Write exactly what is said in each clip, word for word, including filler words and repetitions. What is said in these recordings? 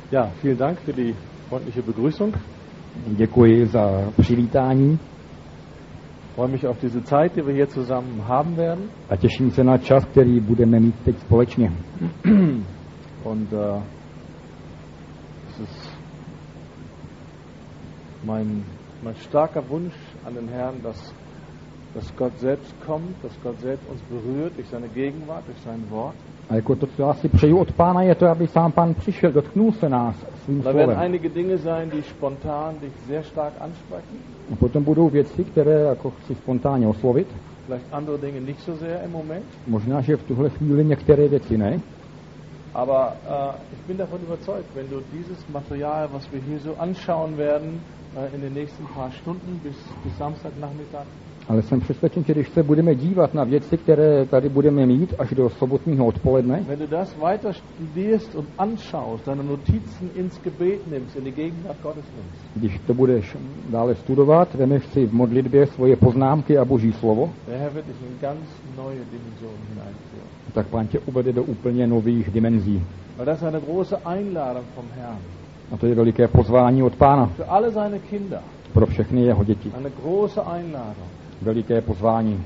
Ja, vielen Dank für die freundliche Begrüßung. Děkuji za přivítání Ich freue mich auf diese Zeit, die wir hier zusammen haben werden. a těším se na čas, který budeme mít teď společně. Und äh, es ist mein, mein starker Wunsch an den Herrn, dass, dass Gott selbst kommt, dass Gott selbst uns berührt durch seine Gegenwart, durch sein Wort. A jako to, co já si přeju od Pána, je to, aby sám Pán přišel, dotknul se nás svým Da werden slovem. einige Dinge sein, die spontan dich sehr stark ansprechen. A potom budou věci, které jako chci spontánně oslovit. Vielleicht andere Dinge nicht so sehr im Moment. Možná, že v tuhle chvíli některé věci ne. Aber äh, ich bin davon überzeugt, wenn du dieses Material, was wir hier so anschauen werden, äh, in den nächsten paar Stunden bis, bis Samstagnachmittag, Ale jsem přesvědčen, že když se budeme dívat na věci, které tady budeme mít až do sobotního odpoledne, wenn du das weiter studierst und anschaust, deine Notizen ins Gebet nimmst, in die Gegenwart Gottes nimmst, když to budeš dále studovat, vemeš si v modlitbě svoje poznámky a Boží slovo, der Herr wird dich in ganz neue Dimensionen hineinführen. tak Pán tě uvede do úplně nových dimenzí. Weil das ist eine große Einladung vom Herrn. A to je veliké pozvání od Pána Für alle seine Kinder. pro všechny jeho děti. Eine große Einladung, Veliké pozvání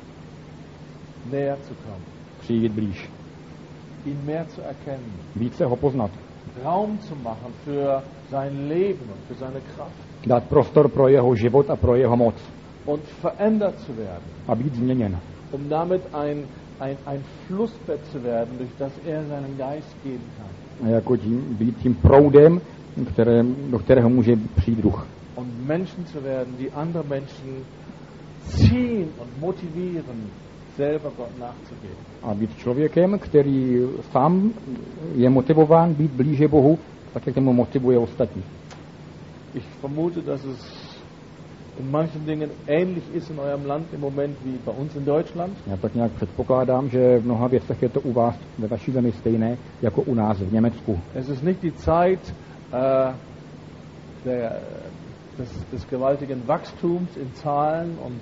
näher zu kommen, přijít blíž, ihn mehr zu erkennen, více ho poznat, Raum zu machen für sein Leben und für seine Kraft dát prostor pro jeho život a pro jeho moc und verändert zu werden, a být změněn, um damit ein, ein, ein Flussbett zu werden, durch das er seinen Geist geben kann. a jako tím, být tím proudem, které, do kterého může přijít duch. Und Menschen zu werden, die andere Menschen ziehen und motivieren, selber Gott nachzugehen. A být člověkem, který sám je motivován být blíže Bohu, tak jak tomu motivuje ostatní. Ich vermute, dass es in manchen Dingen ähnlich ist in eurem Land im Moment wie bei uns in Deutschland. Já tak nějak předpokládám, že v mnoha věcech je to u vás ve vaší zemi stejné jako u nás v Německu. Es ist nicht die Zeit äh, der, des, des gewaltigen Wachstums in Zahlen und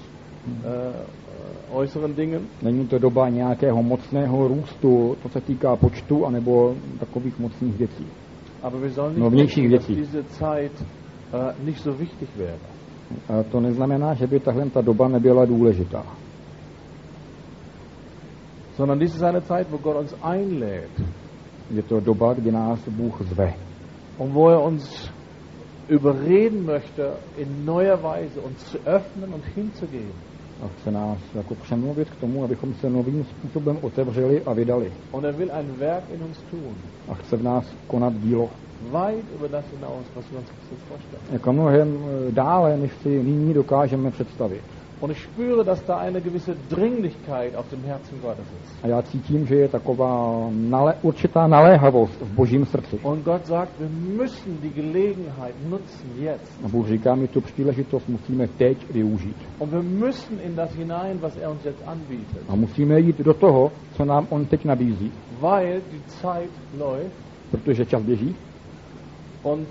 äh, äußeren Dingen. Není to doba nějakého mocného růstu, to se týká počtu, anebo takových mocných věcí. Aber wir sollen No, nicht vnějších denken, dass věcí. diese Zeit äh, nicht so wichtig wäre. A to neznamená, že by tahle ta doba nebyla důležitá. Sondern dies ist eine Zeit, wo Gott uns einlädt Je to doba, kdy nás Bůh zve. und wo er uns überreden möchte, in neuer Weise uns zu öffnen und hinzugehen. A chce nás jako přemluvit k tomu, abychom se novým způsobem otevřeli a vydali. Und er will ein Werk in uns tun, A chce v nás konat dílo. weit über das hinaus, was wir uns jetzt vorstellen. Jako mnohem dále, než si nyní dokážeme představit. Und ich spüre, dass da eine gewisse Dringlichkeit auf dem Herzen Gottes ist. A já cítím, že je taková nale, určitá naléhavost v Božím srdci. Und Gott sagt, wir müssen die Gelegenheit nutzen jetzt. A Bůh říká, my tu příležitost musíme teď využít. Und wir müssen in das hinein, was er uns jetzt anbietet. A musíme jít do toho, co nám on teď nabízí. Weil die Zeit läuft Protože čas běží und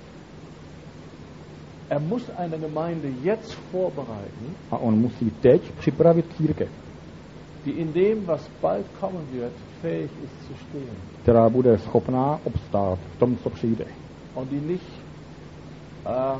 er muss eine Gemeinde jetzt vorbereiten, a on musí teď připravit církev, die in dem, was bald kommen wird, fähig ist zu stehen. která bude schopná obstát v tom, co přijde. Und die nicht äh,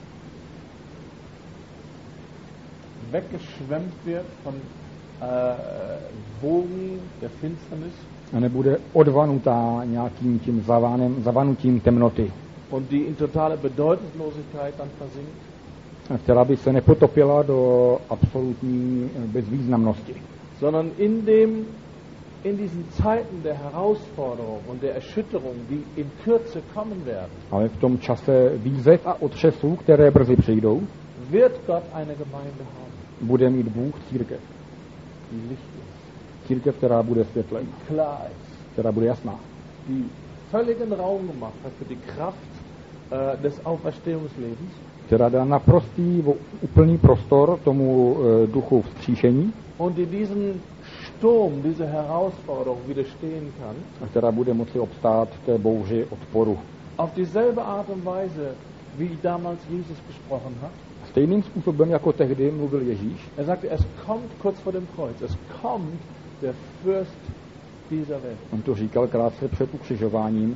weggeschwemmt wird von äh, Wogen der Finsternis A nebude odvanutá nějakým tím zavanem, zavanutím temnoty, und die in totale Bedeutungslosigkeit dann versinkt, a která by se nepotopila do absolutní bezvýznamnosti. sondern in dem in diesen Zeiten der Herausforderung und der Erschütterung, die in Kürze kommen werden, Ale v tom čase výzev a otřesů, které brzy přijdou, wird Gott eine Gemeinde haben, bude mít Bůh církev. die Licht ist, Církev, která bude světlem, die klar ist, která bude jasná, die völligen Raum gemacht hat für die Kraft äh, des Auferstehungslebens, která dá naprostý, úplný prostor tomu e, duchu vzkříšení und die diesen Sturm, diese Herausforderung widerstehen kann, a která bude moci obstát v té bouři odporu. auf dieselbe Art und Weise, wie damals Jesus gesprochen hat. Stejným způsobem, jako tehdy mluvil Ježíš, Er sagte, es kommt kurz vor dem Kreuz, es kommt der Fürst dieser Welt. on to říkal krátce před ukřižováním,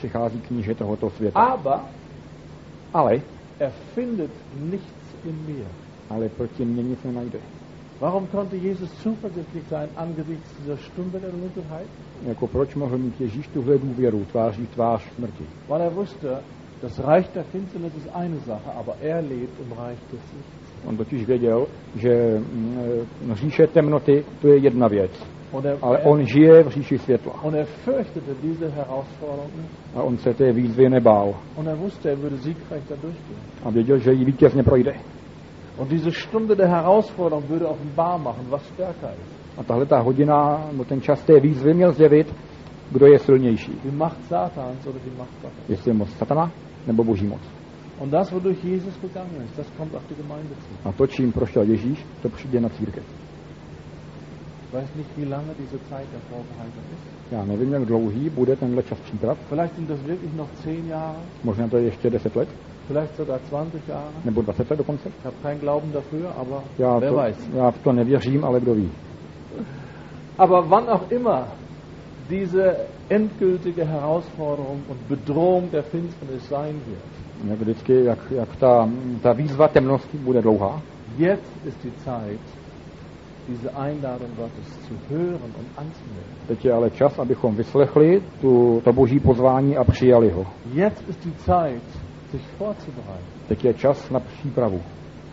přichází kníže tohoto světa. Aber Ale, er findet nichts in mir. ale proti mně nic nenajde. Warum konnte Jesus zuversichtlich sein angesichts dieser Stunde der Dunkelheit? Jako proč mohl mít Ježíš tuhle důvěru tváří tvář smrti? Weil er wusste, das Reich der Finsternis ist eine Sache, aber er lebt im Reich des Lichts. On totiž věděl, že mm, říše temnoty to je jedna věc, Und er, ale er, on žije v říši světla. und er fürchtete diese Herausforderung nicht. A on se té výzvy nebál Und er wusste, er würde siegreich da durchgehen. a věděl, že ji vítězně projde. Und diese Stunde der Herausforderung würde offenbar machen, was stärker ist. A tahle ta hodina, no ten čas té výzvy měl zjevit, kdo je silnější. Die Macht Satans oder die Macht Gottes. Jestli je moc satana, nebo boží moc. Und das, wodurch Jesus gegangen ist, das kommt auf die Gemeinde zu. A to, čím prošel Ježíš, to přijde na církev. Ich weiß nicht, wie lange diese Zeit der Vorbereitung ist. Já nevím, jak dlouhý bude tenhle čas příprav. Vielleicht sind das wirklich noch zehn Jahre, Možná to je ještě deset let, vielleicht sogar zwanzig Jahre. nebo dvacet let dokonce. Ich habe keinen Glauben dafür, aber Já, wer to, weiß. já v to nevěřím, ale kdo ví. Aber wann auch immer diese endgültige Herausforderung und Bedrohung der Finsternis sein wird, Jak vždycky, jak, jak ta, ta výzva temnosti bude dlouhá, jetzt ist die Zeit, diese Einladung Gottes zu hören und anzunehmen. teď je ale čas, abychom vyslechli tu, to boží pozvání a přijali ho. Jetzt ist die Zeit, sich vorzubereiten. Teď je čas na přípravu.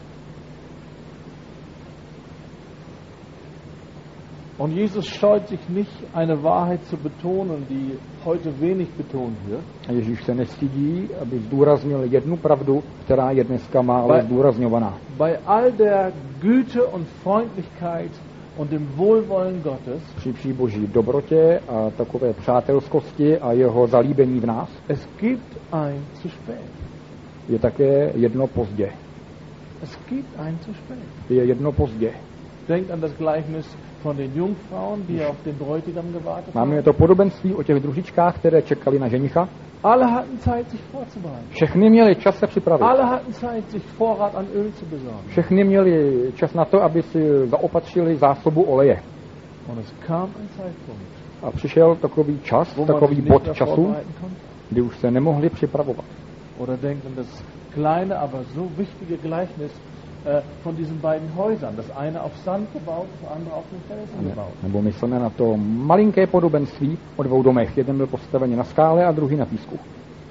Und Jesus scheut sich nicht, eine Wahrheit zu betonen, die heute wenig betont wird. A Ježíš se nestydí, aby zdůraznil jednu pravdu, která je dneska málo zdůrazňovaná. Bei all der Güte und Freundlichkeit und dem Wohlwollen Gottes, Při vší boží dobrotě a takové přátelskosti a jeho zalíbení v nás es gibt ein zu spät. je také jedno pozdě. Es gibt ein zu spät. Je jedno pozdě. Denkt an das Gleichnis von den Jungfrauen, die auf den Bräutigam gewartet Máme haben. to podobenství o těch družičkách, které čekali na ženicha. Alle hatten Zeit, sich vorzubereiten. Všechny měli čas se připravit. Alle hatten Zeit, sich Vorrat an Öl zu besorgen. Všechny měli čas na to, aby si zaopatřili zásobu oleje. Und es kam ein Zeitpunkt, A přišel takový čas, wo man takový sich nicht bod mehr času, vorbereiten konnte. kdy už se nemohli připravovat. Oder denkt an das kleine, aber so wichtige Gleichnis äh, von diesen beiden Häusern. Das eine auf Sand gebaut, das andere auf den Felsen Ne, gebaut. nebo myslíme na to malinké podobenství o dvou domech. Jeden byl postavený na skále a druhý na písku.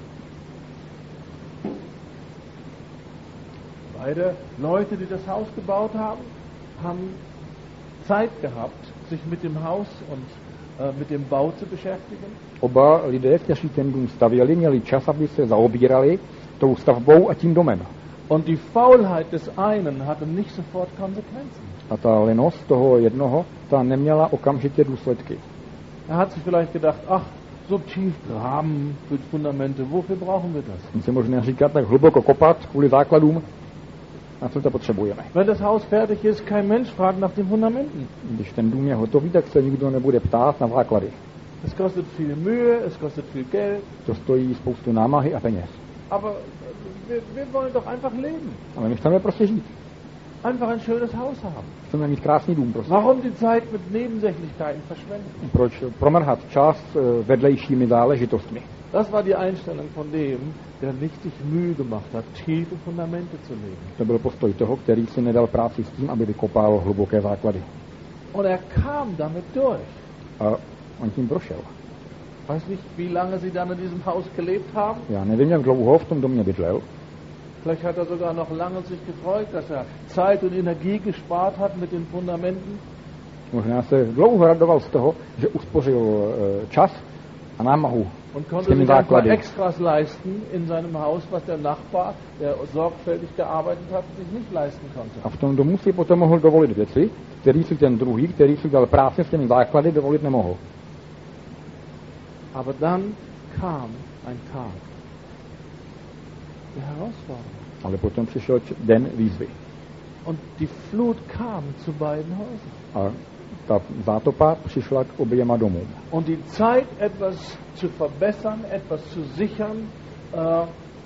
Beide Leute, die das Haus gebaut haben, haben Zeit gehabt, sich mit dem Haus und äh, mit dem Bau zu beschäftigen. Oba lidé, kteří ten dům stavěli, měli čas, aby se zaobírali tou stavbou a tím domem. Und die Faulheit des einen hatte nicht sofort Konsequenzen. A ta lenost toho jednoho, ta neměla okamžitě důsledky. Er hat sich vielleicht gedacht, ach, so tief graben für die Fundamente, wofür brauchen wir das? On si možná říkat, tak hluboko kopat kvůli základům, na co to potřebujeme. Wenn das Haus fertig ist, kein Mensch fragt nach den Fundamenten. Když ten dům je hotový, tak se nikdo nebude ptát na základy. Es kostet viel Mühe, es kostet viel Geld, To stojí spoustu námahy a peněz. aber wir, wir wollen doch einfach leben. Ale my chceme prostě žít. Einfach ein schönes Haus haben. Chceme mít krásný dům prostě. Warum die Zeit mit Nebensächlichkeiten verschwenden? Proč promrhat čas eh, vedlejšími záležitostmi? Das war die Einstellung von dem, der nicht sich Mühe gemacht hat, tiefe Fundamente zu legen. To byl postoj toho, který si nedal práci s tím, aby vykopal hluboké základy. Und er kam damit durch. A on tím prošel. Weiß nicht, wie lange sie dann in diesem Haus gelebt haben. Já nevím, jak dlouho v tom domě bydlel. Vielleicht hat er sogar noch lange sich gefreut, dass er Zeit und Energie gespart hat mit den Fundamenten. Možná se dlouho radoval z toho, že uspořil eh, čas a námahu Und s konnte těmi sich ein paar základy. Extras leisten in seinem Haus, was der Nachbar, der sorgfältig gearbeitet hat, sich nicht leisten konnte. A v tom domu si potom mohl dovolit věci, který si ten druhý, který si dal práci s těmi základy, dovolit nemohl. Aber dann kam ein Tag der Herausforderung. Ale potom přišel č- den výzvy. Und die Flut kam zu beiden Häusern. A ta zátopa přišla k oběma domům. Und die Zeit, etwas zu verbessern, etwas zu sichern, äh,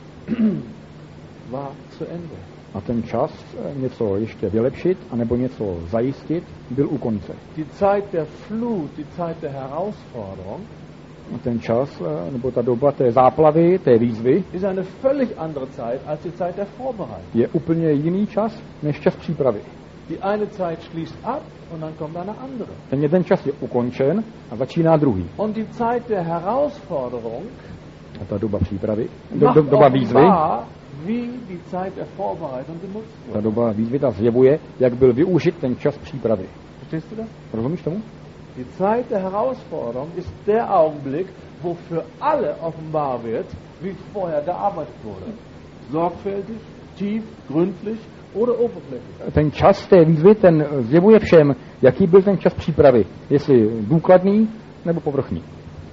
war zu Ende. A ten čas eh, něco ještě vylepšit, anebo něco zajistit, byl u konce. Die Zeit der Flut, die Zeit der Herausforderung ten čas, nebo ta doba té záplavy, té výzvy, ist eine völlig andere Zeit als die Zeit der Vorbereitung. je úplně jiný čas než čas přípravy. Die eine Zeit schließt ab und dann kommt eine andere. Ten jeden čas je ukončen a začíná druhý. Und die Zeit der Herausforderung A ta doba přípravy, do, macht do, doba výzvy, offenbar, wie die Zeit der Vorbereitung genutzt ta wurde. doba výzvy ta zjevuje, jak byl využit ten čas přípravy. Verstehst du das? Rozumíš tomu? Die Zeit der Herausforderung ist der Augenblick, wo für alle offenbar wird, wie vorher gearbeitet wurde. Sorgfältig, tief, gründlich oder oberflächlich. Ten čas té výzvy, ten zjevuje všem, jaký byl ten čas přípravy. Jestli důkladný nebo povrchní.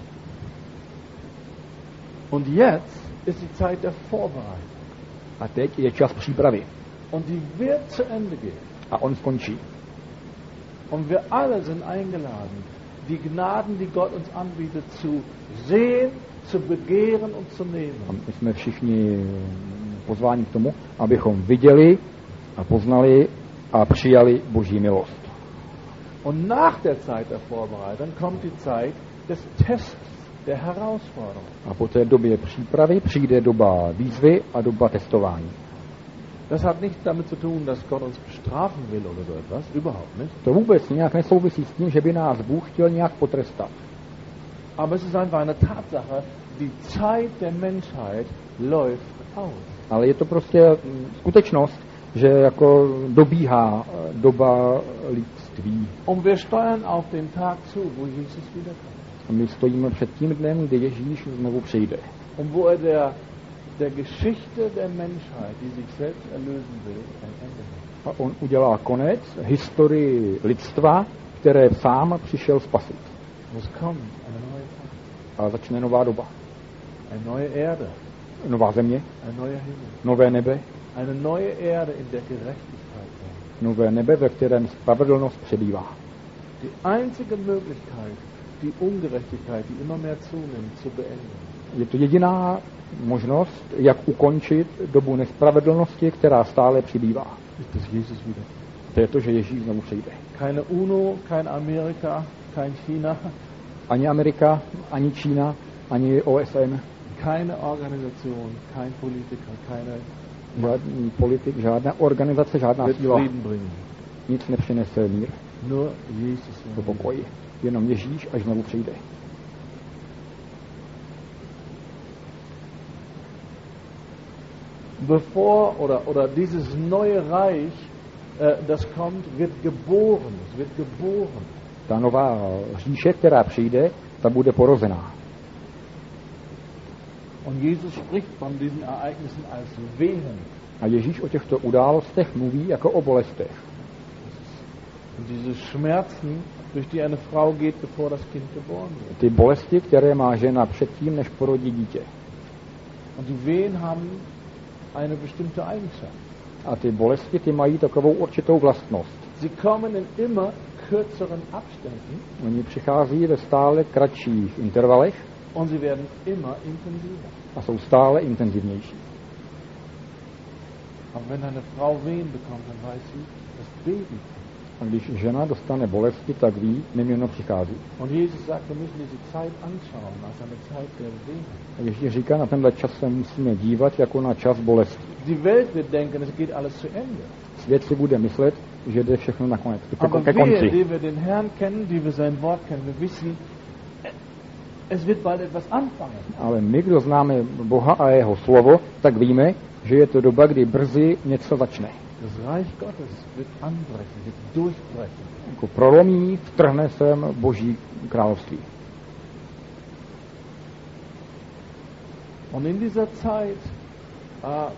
Und jetzt ist die Zeit der Vorbereitung. A teď je čas přípravy. Und die wird zu Ende gehen. A on skončí. Und wir alle sind eingeladen, die Gnaden, die Gott uns anbietet, zu sehen, zu begehren und zu A nehmen. my jsme všichni pozváni k tomu, abychom viděli a poznali a přijali Boží milost. Und nach der Zeit der Vorbereitung kommt die Zeit des Tests, der Herausforderung. A po té době přípravy přijde doba výzvy a doba testování. Das hat nichts damit zu tun, dass Gott uns bestrafen will oder so etwas. Überhaupt nicht. To vůbec nějak nesouvisí s tím, že by nás Bůh chtěl nějak potrestat. Aber es ist einfach eine Tatsache, die Zeit der Menschheit läuft aus. Ale je to prostě mm, skutečnost, že jako dobíhá eh, doba lidství. Und wir steuern auf den Tag zu, wo Jesus wiederkommt. A my stojíme před tím dnem, kdy Ježíš znovu přijde. Und wo er der, der Geschichte der Menschheit, die sich selbst erlösen will, ein Ende macht. A on udělá konec historii lidstva, které sám přišel spasit. Muss kommen, eine neue Zeit, A začne nová doba. eine neue Erde, Nová země, ein neuer Himmel, nové nebe, eine neue Erde, in der Gerechtigkeit wohnt. nové nebe, ve kterém spravedlnost přebývá. Die einzige Möglichkeit, die Ungerechtigkeit, die immer mehr zunimmt, zu beenden. Je to jediná možnost, jak ukončit dobu nespravedlnosti, která stále přibývá. Ist, dass Jesus wiederkommt. To je to, že Ježíš znovu přijde. Keine UNO, kein Amerika, kein China, Ani Amerika, ani Čína, ani O S N, keine Organisation, kein Politiker, keine žádný politik, žádná organizace, žádná wird síla, Frieden bringen. nic nepřinese mír Nur Jesus. do pokoji. Jenom Ježíš, až znovu přijde. Bevor oder, oder dieses neue Reich, äh, das kommt, wird geboren. Es wird geboren. Ta nová říše, která přijde, ta bude porozená. Und Jesus spricht von diesen Ereignissen als Wehen. A Ježíš o těchto událostech mluví jako o bolestech. Und diese Schmerzen, durch die eine Frau geht, bevor das Kind geboren wird. Ty bolesti, které má žena předtím, než porodí dítě. Und die Wehen haben eine bestimmte Eigenschaft. A ty bolesti, ty mají takovou určitou vlastnost. Sie kommen in immer kürzeren Abständen Oni přichází ve stále kratších intervalech und sie werden immer intensiver. a jsou stále intenzivnější. Aber wenn eine Frau Wehen bekommt, dann weiß sie, das Baby kommt. A když žena dostane bolesti, tak ví, neměno přichází. Und Jesus sagt, wir müssen diese Zeit anschauen als eine Zeit der Wehen. A Ježíš říká, na tenhle čas se musíme dívat jako na čas bolesti. Die Welt wird denken, es geht alles zu Ende. Svět si bude myslet, že jde všechno na konec, ke, Aber ke wir, konci. die wir den Herrn kennen, die wir sein Wort kennen, wir wissen, es wird bald etwas anfangen. Ale my, kdo známe Boha a jeho slovo, tak víme, že je to doba, kdy brzy něco začne. Das Reich Gottes wird anbrechen, wird durchbrechen. Jako prolomí, vtrhne sem Boží království. Und in dieser Zeit äh,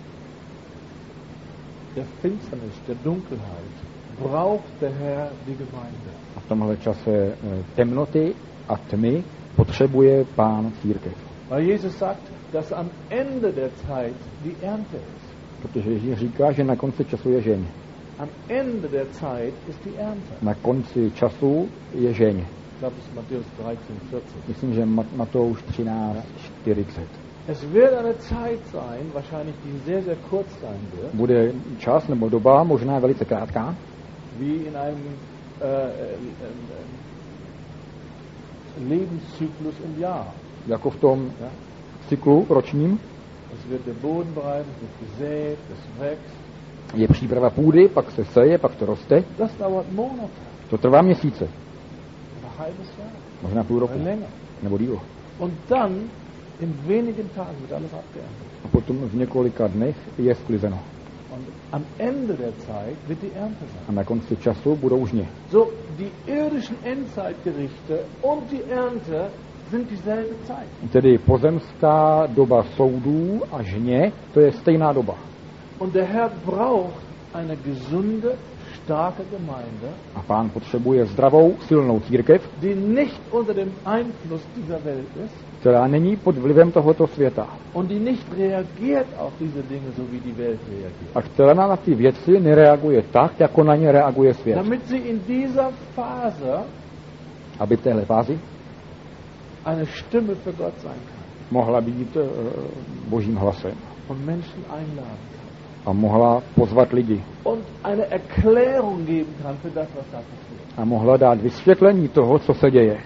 der Finsternis, der Dunkelheit, braucht der Herr die Gemeinde. A v tomhle čase eh, temnoty a tmy potřebuje Pán církev. Weil Jesus sagt, dass am Ende der Zeit die Ernte ist. Protože Ježíš říká, že na konci času je žeň. Am Ende der Zeit ist die Ernte. Na konci času je žeň. Ich glaube, es ist Matthäus dreizehn, vierzehn. Myslím, že Mat- Matouš třináct čtyřicet. Es wird eine Zeit sein, wahrscheinlich die sehr, sehr kurz sein wird, Bude čas nebo doba, možná velice krátká, wie in einem äh, äh, Lebenszyklus im Jahr. Jako v tom cyklu ročním Es wird der Boden bereit, es wird gesät, es wächst. je příprava půdy, pak se seje, pak to roste. Das dauert Monate, To trvá měsíce, ein halbes Jahr, možná půl roku, oder länger. nebo díl. Und dann, in wenigen Tagen wird alles abgeerntet. A potom v několika dnech je sklizeno. Und am Ende der Zeit wird die Ernte sein. A na konci času budou žně. So, die irdischen Endzeitgerichte und die Ernte sind dieselbe Zeit. Tedy pozemská doba soudů a žně, to je stejná doba. Und der Herr braucht eine gesunde, starke Gemeinde, A Pán potřebuje zdravou, silnou církev, die nicht unter dem Einfluss dieser Welt ist která není pod vlivem tohoto světa. und die nicht reagiert auf diese Dinge, so wie die Welt reagiert. A která na ty věci nereaguje tak, jako na ně reaguje svět. Damit sie in dieser Phase Aby v téhle fázi eine Stimme für Gott sein kann mohla být uh, božím hlasem. und Menschen einladen kann A mohla pozvat lidi. und eine Erklärung geben kann für das, was da passiert. A mohla dát vysvětlení toho, co se děje.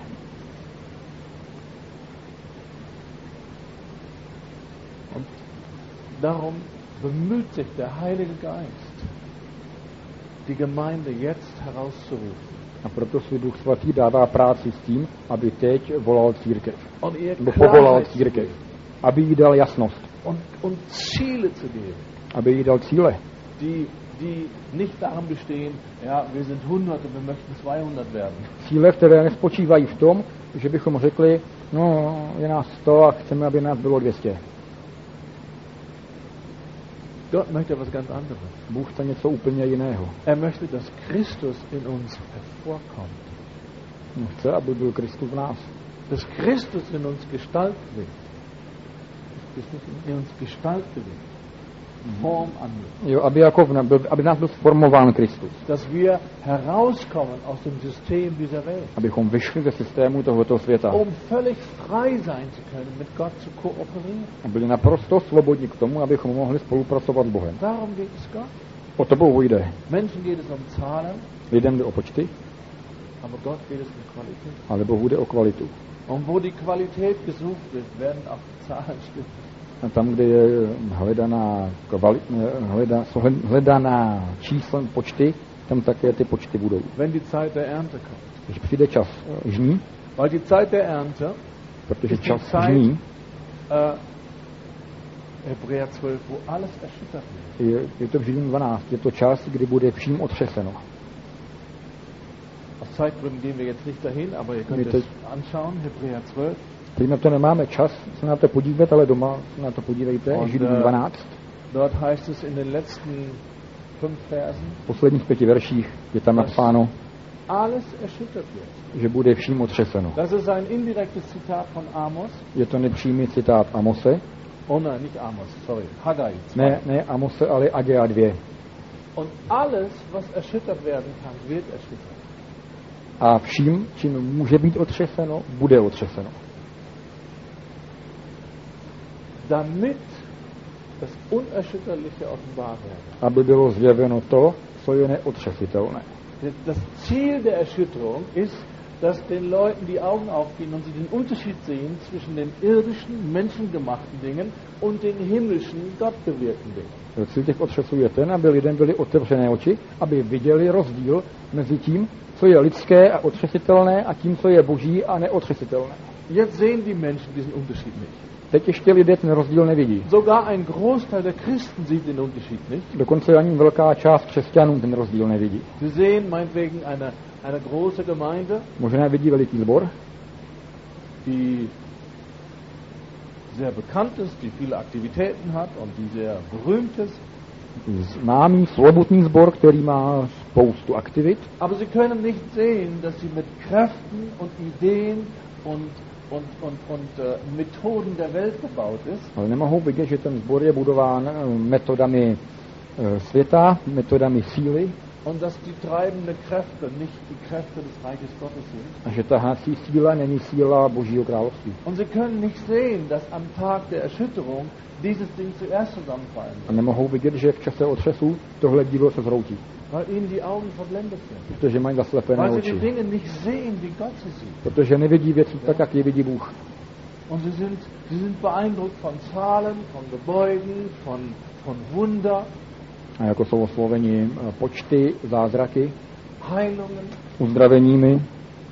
Darum bemüht sich der Heilige Geist, die Gemeinde jetzt herauszurufen A proto si Duch Svatý dává práci s tím, aby teď volal církev. und ihr Nebo povolal Klarheit zu církev. geben Aby jí dal jasnost. und, und Ziele zu geben, Aby jí dal cíle. die, die nicht darin bestehen, ja, wir sind hundert und wir möchten zweihundert werden. Cíle, které nespočívají v tom, že bychom řekli, no, je nás sto a chceme, aby nás bylo dvě stě. Gott möchte was ganz anderes. Bůh chce něco úplně jiného. Er möchte, dass Christus in uns hervorkommt. Chce, aby byl Kristus v nás. Dass Christus in uns Gestalt wird. In uns Gestalt wird. Form annimmt. Jo, aby, jako v, byl, aby nás byl sformován Kristus. Dass wir herauskommen aus dem System dieser Welt. Abychom vyšli ze systému tohoto světa. Um völlig frei sein zu können, mit Gott zu kooperieren. A byli naprosto svobodní k tomu, abychom mohli spolupracovat s Bohem. Darum geht es Gott. O to Bohu jde. Menschen geht es um Zahlen, Lidem jde o počty, aber Gott geht es um Qualität. ale Bohu jde o kvalitu. Und wo die Qualität gesucht wird, werden auch die Zahlen stimmen. A tam, kde je hledaná, kvali, hleda, hledaná číslem počty, tam také ty počty budou. Wenn die Zeit der Ernte kommt. Když přijde čas žní, Weil die Zeit der Ernte protože ist die čas Zeit, žní äh, Hebräer zwölf, wo alles erschüttert wird. je, je to v Židům dvanáct, je to čas, kdy bude vším otřeseno. Aus Zeitgründen gehen wir jetzt nicht dahin, aber ihr könnt Mit es anschauen, Hebräer zwölf. Teď na to nemáme čas se na to podívat, ale doma se na to podívejte, Und, Židům äh, dvanáct. Dort heißt es in den letzten fünf Versen, V posledních pěti verších je tam napsáno, alles erschüttert wird. že bude vším otřeseno. Das ist ein indirektes Zitat von Amos. Je to nepřímý citát Amose. Oh nein, nicht Amos, sorry, Haggai. zwei. Ne, ne Amose, ale Agea dva. Und alles, was erschüttert werden kann, wird erschüttert. A vším, čím může být otřeseno, bude otřeseno. Damit das Unerschütterliche offenbar werde. Aby bylo zjeveno to, co je neotřesitelné. Das Ziel der Erschütterung ist, dass den Leuten die Augen aufgehen und sie den Unterschied sehen zwischen den irdischen, menschengemachten Dingen und den himmlischen, gottbewirkten Dingen. Cíl těch otřesů je ten, aby lidem byly otevřené oči, aby viděli rozdíl mezi tím, co je lidské a otřesitelné, a tím, co je boží a neotřesitelné. Jetzt sehen die Menschen diesen Unterschied nicht. Teď ještě lidé ten rozdíl nevidí. Sogar ein Großteil der Christen sieht den Unterschied nicht. Dokonce ani velká část křesťanů ten rozdíl nevidí. Sie sehen meinetwegen eine, eine große Gemeinde, Možná vidí veliký sbor, die sehr bekannt ist, die viele Aktivitäten hat und die sehr berühmt ist. známý, slobodný sbor, který má spoustu aktivit, Aber sie können nicht sehen, dass sie mit Kräften und Ideen und, und, und, und äh, Methoden der Welt gebaut ist. ale nemohou vidět, že ten sbor je budován eh, metodami eh, světa, metodami síly, Und dass die treibenden Kräfte nicht die Kräfte des Reiches Gottes sind. a že tahácí síla není síla Božího království. Und sie können nicht sehen, dass am Tag der Erschütterung dieses Ding zuerst zusammenfallen A wird. nemohou vidět, že v čase otřesu tohle dílo se zhroutí. Weil ihnen die Augen verblendet sind. Protože mají zaslepené Weil sie die oči. Dinge nicht sehen, wie Gott sie sieht. Protože nevidí věci tak, jak je vidí Bůh. Und sie sind, sie sind beeindruckt von Zahlen, von Gebäuden, von, von Wunder, A jako jsou osloveni eh, počty, zázraky, Heilungen. uzdraveními.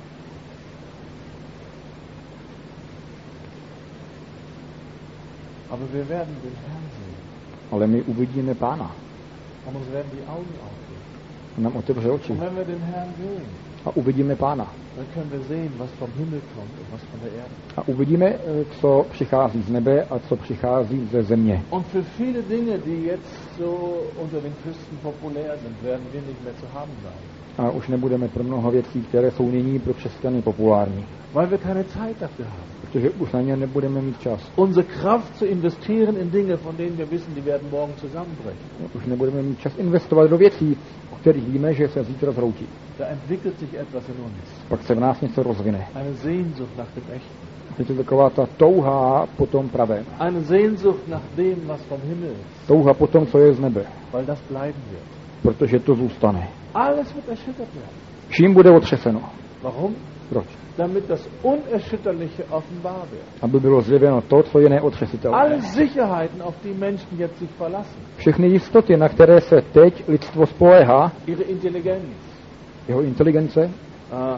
Aber wir werden den Herrn sehen. Ale my uvidíme Pána. Und uns werden die Augen aufgehen. On nám otevře oči. Und wenn wir den Herrn sehen, A uvidíme Pána. dann können wir sehen, was vom Himmel kommt und was von der Erde. A uvidíme, eh, co přichází z nebe a co přichází ze země. Und für viele Dinge, die jetzt so unter den Christen populär sind, werden wir nicht mehr zu haben sein. A už nebudeme pro mnoho věcí, které jsou nyní pro křesťany populární. Weil wir keine Zeit dafür haben. Protože už na ně nebudeme mít čas. Unsere Kraft zu investieren in Dinge, von denen wir wissen, die werden morgen zusammenbrechen. Už nebudeme mít čas investovat do věcí, o kterých víme, že se zítra zhroutí. Da entwickelt sich etwas in uns. Pak se v nás něco rozvine. Eine Sehnsucht nach dem Echten. Je to taková ta touha po tom pravém. Eine Sehnsucht nach dem, was vom Himmel ist. Touha po tom, co je z nebe. Weil das bleiben wird. Protože to zůstane. Alles wird erschüttert werden. Vším bude otřeseno. Warum? Proč? Damit das Unerschütterliche offenbar wird. Aby bylo zjeveno to, co je neotřesitelné. Alle Sicherheiten, auf die Menschen jetzt sich verlassen. Všechny jistoty, na které se teď lidstvo spoléhá, Ihre Intelligenz, jeho inteligence, äh,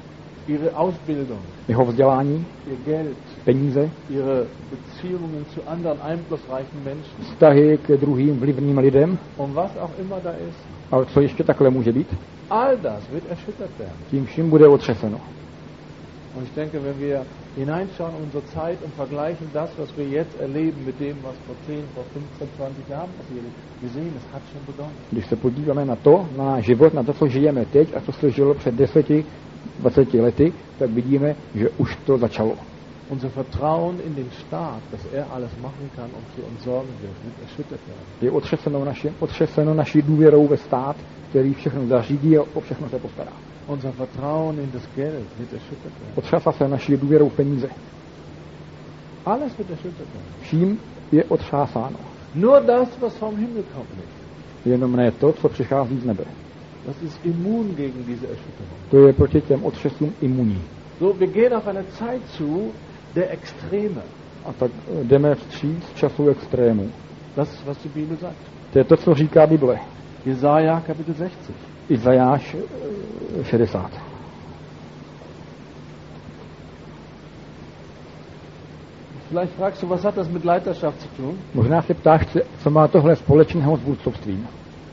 ihre Ausbildung, jeho vzdělání, ihr Geld, peníze, ihre Beziehungen zu anderen einflussreichen Menschen vztahy k druhým vlivným lidem, und was auch immer da ist. a co ještě takhle může být, All das wird erschüttert werden. tím vším bude otřeseno. Und ich denke, wenn wir hineinschauen in unsere Zeit und vergleichen das, was wir jetzt erleben, mit dem, was vor zehn, vor fünfzehn, zwanzig Jahren passiert ist, wir sehen, es hat schon begonnen. Když se podíváme na to, na náš život, na to, co žijeme teď a co se žilo před deseti, dvaceti lety, tak vidíme, že už to začalo. Unser Vertrauen in den Staat, dass er alles machen kann und für uns sorgen wird, wird erschüttert werden. Je otřeseno naši, otřeseno naší důvěrou ve stát, který všechno zařídí a o všechno se postará. Unser Vertrauen in das Geld wird erschüttert werden. Otřásá se naší důvěrou v peníze. Alles wird erschüttert werden. Vším je otřásáno. Nur das, was vom Himmel kommt, nicht. Jenom ne to, co přichází z nebe. Das ist immun gegen diese Erschütterung. To je proti těm otřesům imunní. So, wir gehen auf eine Zeit zu der Extreme. A tak jdeme vstříc času extrému. Das ist, was die Bibel sagt. To je to, co říká Bible. Jesaja Kapitel sechzig. Izajáš eh, šedesát. Vielleicht fragst du, was hat das mit Leiterschaft zu tun? Možná se ptáš, co má tohle společného s vůdcovstvím.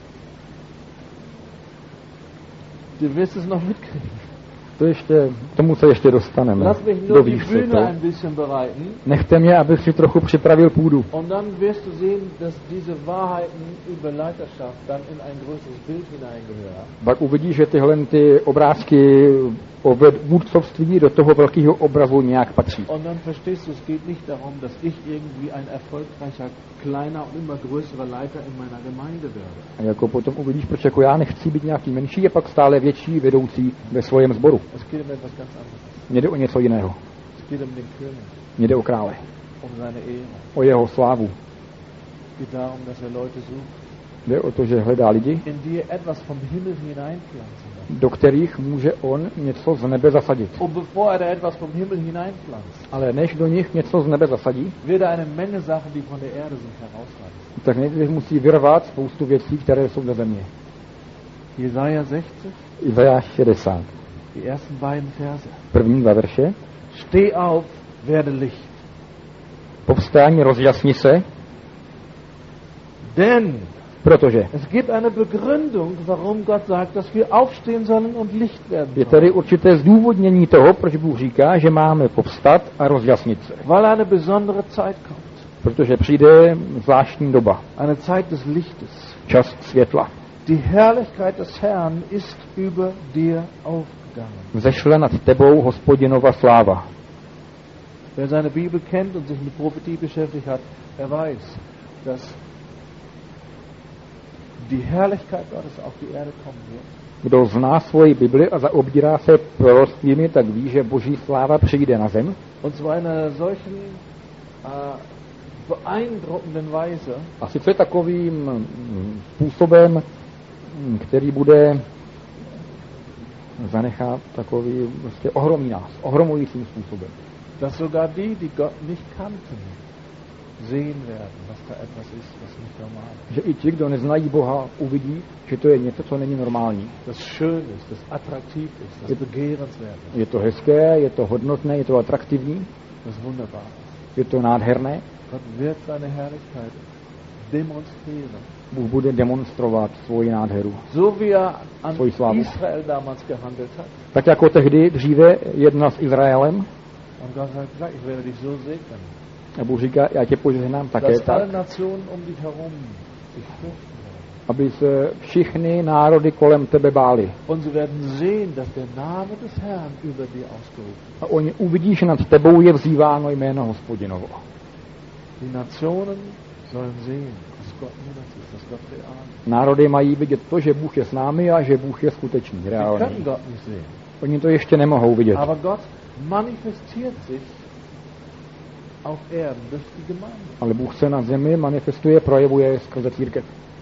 Du wirst es noch mitkriegen. To ještě, tomu se ještě dostaneme. Lass mich nur die Dovíš se Bühne to. ein bisschen bereiten. Nechte mě, abych si trochu připravil půdu. Und dann wirst du sehen, dass diese Wahrheiten über Leiterschaft dann in ein größeres Bild hineingehören. Pak uvidíš, že tyhle ty obrázky o ved- vůdcovství do toho velkého obrazu nějak patří. Und dann verstehst du, es geht nicht darum, dass ich irgendwie ein erfolgreicher, kleiner und immer größerer Leiter in meiner Gemeinde werde. A jako potom uvidíš, proč jako já nechci být nějaký menší a pak stále větší vedoucí ve svém sboru. Es geht um etwas ganz anderes. Mně jde o něco jiného. Es geht um den König, Mně jde o krále. um seine Ehre. O jeho slávu. Es geht darum, dass er Leute sucht, Jde o to, že hledá lidi, in die er etwas vom Himmel hineinpflanzen will. do kterých může on něco z nebe zasadit. Und bevor er da etwas vom Himmel hineinpflanzt, Ale než do nich něco z nebe zasadí, wird er eine Menge Sachen, die von der Erde sind, herausreißen. tak nejdřív musí vyrvat spoustu věcí, které jsou ze země. Jesaja sechzig, Izajáš šedesát. die ersten beiden Verse. První dva verše. Steh auf, werde Licht. Povstání, rozjasni se, Denn protože es gibt eine Begründung, warum Gott sagt, dass wir aufstehen sollen und Licht werden je sollen. tady určité zdůvodnění toho, proč Bůh říká, že máme povstat a rozjasnit se. Weil eine besondere Zeit kommt. Protože přijde zvláštní doba, Eine Zeit des Lichtes. čas světla. Die Herrlichkeit des Herrn ist über dir aufgegangen. Vzešle nad tebou Hospodinova sláva. Wer seine Bibel kennt und sich mit Prophetie beschäftigt hat, er weiß, dass die Herrlichkeit Gottes auf die Erde kommen wird. Kdo zná svoji Bibli a zaobírá se proroctvími, tak ví, že boží sláva přijde na zem. Und zwar in einer solchen äh, beeindruckenden Weise, A sice takovým mm, způsobem který bude zanechat takový prostě ohromí nás, ohromujícím způsobem. Dass sogar die, die Gott nicht kannten, sehen werden, was da etwas ist, was nicht normal ist. Že i ti, kdo neznají Boha, uvidí, že to je něco, co není normální. Das schön ist, das attraktiv ist, das begehrenswert ist. Je to hezké, je to hodnotné, je to atraktivní, Das wunderbar. je to nádherné. Gott wird seine Herrlichkeit demonstrieren. Bůh bude demonstrovat svoji nádheru. So wie er an Svoji slávu. Israel damals gehandelt hat. Tak jako tehdy dříve jednal s Izraelem, Und Gott hat gesagt, ich werde dich so segnen, a Bůh říká, já tě požehnám také dass tak, alle Nationen um dich herum sich fürchten werden. aby se všichni národy kolem tebe báli. Und sie werden sehen, dass der Name des Herrn über dir ausgerufen ist. A oni uvidí, že nad tebou je vzýváno jméno Hospodinovo. Die Nationen sollen sehen, dass Gott mit uns ist, dass Gott real ist. Národy mají vidět to, že Bůh je s námi a že Bůh je skutečný, Sie reálný. können Gott nicht sehen. Oni to ještě nemohou vidět. Aber Gott manifestiert sich auf Erden durch die Gemeinde. Ale Bůh se na zemi manifestuje, projevuje skrze církev.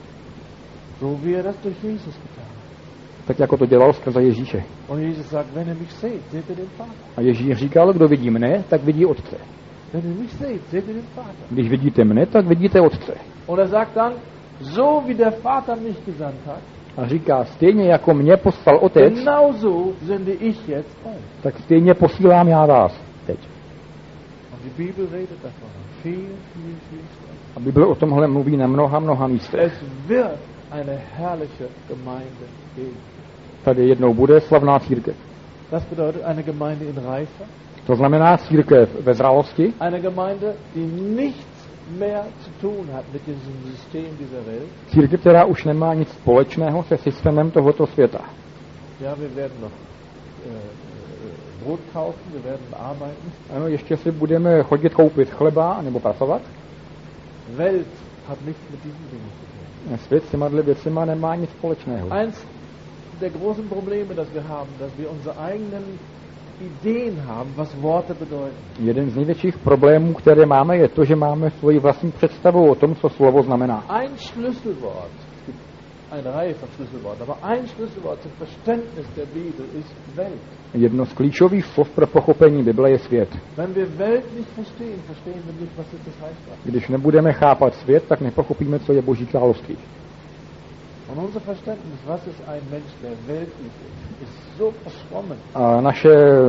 So wie er das durch Jesus getan hat. Tak jako to dělal skrze Ježíše. Und Jesus sagt, wenn ihr mich seht, seht ihr den Vater. A Ježíš říkal, kdo vidí mne, tak vidí Otce. Wenn ihr mich seht, seht ihr den Vater. Když vidíte mne, tak vidíte Otce. Und er sagt dann, so wie der Vater mich gesandt hat, A říká, stejně jako mě poslal Otec, genauso sende ich jetzt euch. tak stejně posílám já vás teď. Und die Bibel redet davon. Viel, viel, viel Stellen. A Bible o tomhle mluví na mnoha, mnoha místech. Es wird eine herrliche Gemeinde geben. Tady jednou bude slavná církev. Das bedeutet eine Gemeinde in Reife, To znamená církev ve zralosti, eine Gemeinde, die nichts mehr zu tun hat mit diesem System dieser Welt. církev, která už nemá nic společného se systémem tohoto světa. Ja, wir werden noch äh, äh, Brot kaufen, wir werden arbeiten. Ano, ještě si budeme chodit koupit chleba nebo pracovat. Welt hat nichts mit diesen Dingen zu tun. Svět s těma věcima nemá nic společného. Eins der großen Probleme, das wir haben, dass wir unsere eigenen Ideen haben, was Worte bedeuten. Jeden z největších problémů, které máme, je to, že máme svoji vlastní představu o tom, co slovo znamená. Ein Schlüsselwort, es gibt eine Reihe von Schlüsselworten, aber ein Schlüsselwort zum Verständnis der Bibel ist Welt. Jedno z klíčových slov pro pochopení Bible je svět. Wenn wir Welt nicht verstehen, verstehen wir nicht, was ist das Reichsreich. Když nebudeme chápat svět, tak nepochopíme, co je Boží království. Und unser Verständnis, was ist ein Mensch, der weltlich ist, ist so verschwommen. A naše,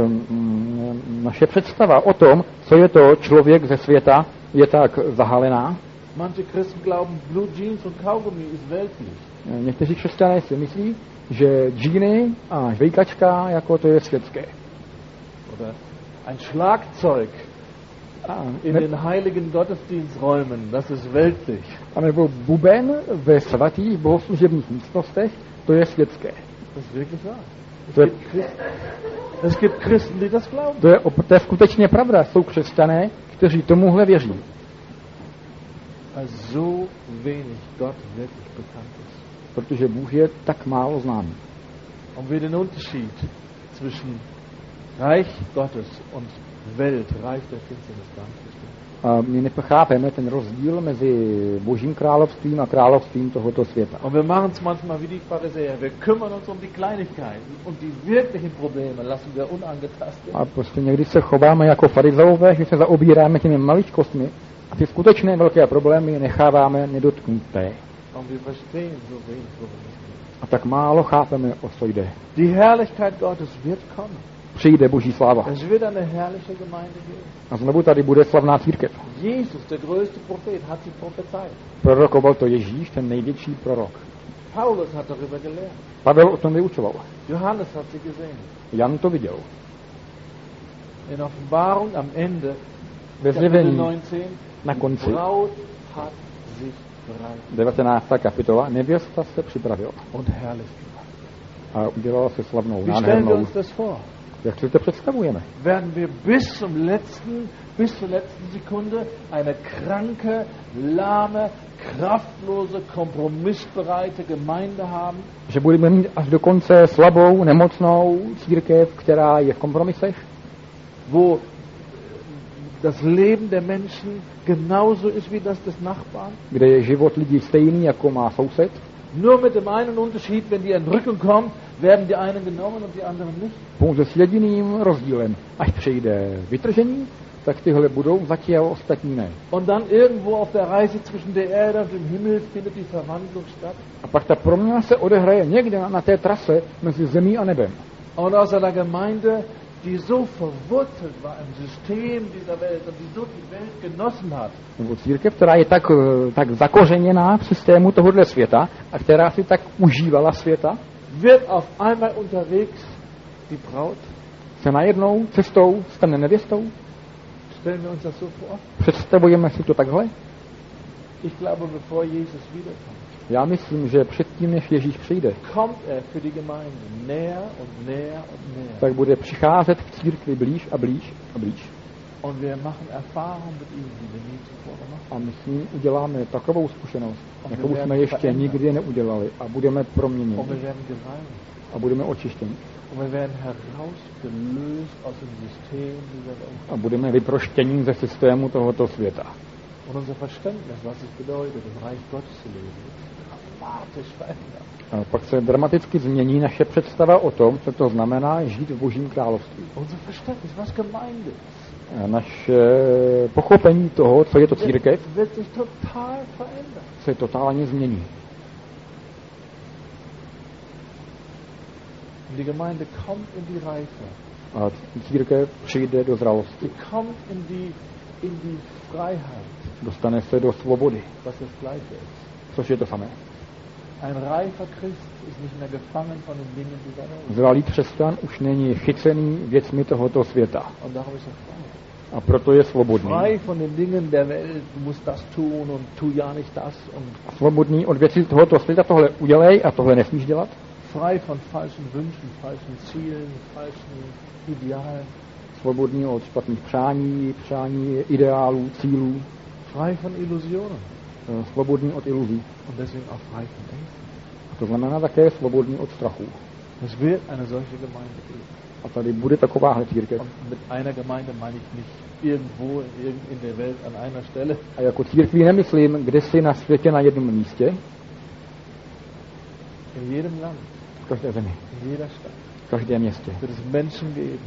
mm, naše představa o tom, co je to člověk ze světa, je tak zahalená. Manche Christen glauben, Blue Jeans und Kaugummi ist weltlich. Někteří křesťané si myslí, že džíny a žvejkačka jako to je světské. Oder ein Schlagzeug A, in ne, den heiligen Gottesdiensträumen, das ist weltlich. a nebo buben ve svatých bohoslužebních místnostech, to je světské. Das ist wirklich wahr. Es To je, gibt Christen, es gibt Christen, die das glauben. to, je, op- to je skutečně pravda. Jsou křesťané, kteří tomuhle věří. Weil so wenig Gott wirklich bekannt ist. Protože Bůh je tak málo známý. Und wir den Unterschied zwischen Reich Gottes und Welt, Reich der Finsternis gar nicht verstehen. A my nepochápeme ten rozdíl mezi Božím královstvím a královstvím tohoto světa. Und wir machen es manchmal wie die Pharisäer. Wir kümmern uns um die Kleinigkeiten und die wirklichen Probleme lassen wir unangetastet. A prostě někdy se chováme jako farizeové, že se zaobíráme těmi maličkostmi a ty skutečné velké problémy necháváme nedotknuté. Und wir verstehen so wenig, worum es geht. A tak málo chápeme, o co jde. Die Herrlichkeit Gottes wird kommen. Přijde Boží sláva. Es wird eine herrliche Gemeinde geben. A znovu tady bude slavná církev. Jesus, der größte Prophet, hat sie prophezeit. Prorokoval to Ježíš, ten největší prorok. Paulus hat darüber gelehrt. Pavel o tom vyučoval. Johannes hat sie gesehen. Jan to viděl. In Offenbarung am Ende, Ve Kapitel zjevení neunzehn, na die konci, Braut hat sich bereit devatenáctá kapitola, nevěsta se připravila und herrlich gemacht. a udělala se slavnou, Wie stellen wir nádhernou. uns das vor? Jak si to představujeme? Werden wir bis zum letzten, bis zur letzten Sekunde eine kranke, lahme, kraftlose, kompromissbereite Gemeinde haben? Že budeme mít až do konce slabou, nemocnou církev, která je v kompromisech, Wo das Leben der Menschen genauso ist wie das des Nachbarn? kde je život lidí stejný, jako má soused, Nur mit dem einen Unterschied, wenn die Entrückung kommt, werden die einen genommen und die anderen nicht. Pouze s jediným rozdílem. Až přijde vytržení, tak tyhle budou vzati a ostatní ne. Und dann irgendwo auf der Reise zwischen der Erde und dem Himmel findet die Verwandlung statt. A pak ta proměna se odehraje někde na, na té trase mezi zemí a nebem. Und aus einer Gemeinde, die so verwurzelt war im System dieser Welt und die so die Welt genossen hat, Nebo církev, která je tak, eh, tak zakořeněná v systému tohohle světa a která si tak užívala světa, wird auf einmal unterwegs die Braut. se najednou cestou stane nevěstou. Stellen wir uns das so vor? Představujeme si to takhle? Ich glaube, bevor Jesus wiederkommt, Já myslím, že předtím, než Ježíš přijde, kommt er für die Gemeinde näher und näher und näher. tak bude přicházet k církvi blíž a blíž a blíž. Und wir machen Erfahrungen mit ihm, die wir nie zuvor gemacht haben. A my s ním uděláme takovou zkušenost, jakou jsme ještě nikdy neudělali. A budeme proměněni. Und wir werden gereinigt. A budeme očištěni. Und wir werden herausgelöst aus dem System dieser Welt. A budeme vyproštěni ze systému tohoto světa. Und unser Verständnis, was es bedeutet, im Reich Gottes zu leben, ist dramatisch verändert. A pak se dramaticky změní naše představa o tom, co to znamená žít v Božím království. Unser Verständnis, was Gemeinde ist, A naše pochopení toho, co je to církev, wird, wird sich total verändern. se totálně změní. Und die Gemeinde kommt in die Reife. A církev přijde do zralosti. Sie kommt in die, in die Freiheit, Dostane se do svobody, was das Gleiche ist. což je to samé. Ein reifer Christ ist nicht mehr gefangen von den Dingen dieser Welt. Zralý křesťan už není chycený věcmi tohoto světa. Und darum ist er frei. A proto je svobodný. Frei von den Dingen der Welt, du musst das tun und tu ja nicht das. Und Svobodný od věcí tohoto světa, tohle udělej a tohle nesmíš dělat. frei von falschen Wünschen, falschen Zielen, falschen Idealen. Svobodný od špatných přání, přání ideálů, cílů. Frei von Illusionen. Svobodný od iluzí. Und deswegen auch frei von Denken. A to znamená také svobodný od strachu. Es wird eine solche Gemeinde geben. A tady bude takováhle církev. Und mit einer Gemeinde meine ich nicht irgendwo in, in der Welt an einer Stelle. A jako církví nemyslím, kde si na světě na jednom místě, In jedem Land, v každé zemi, in jeder Stadt v každém městě. wird es Menschen geben,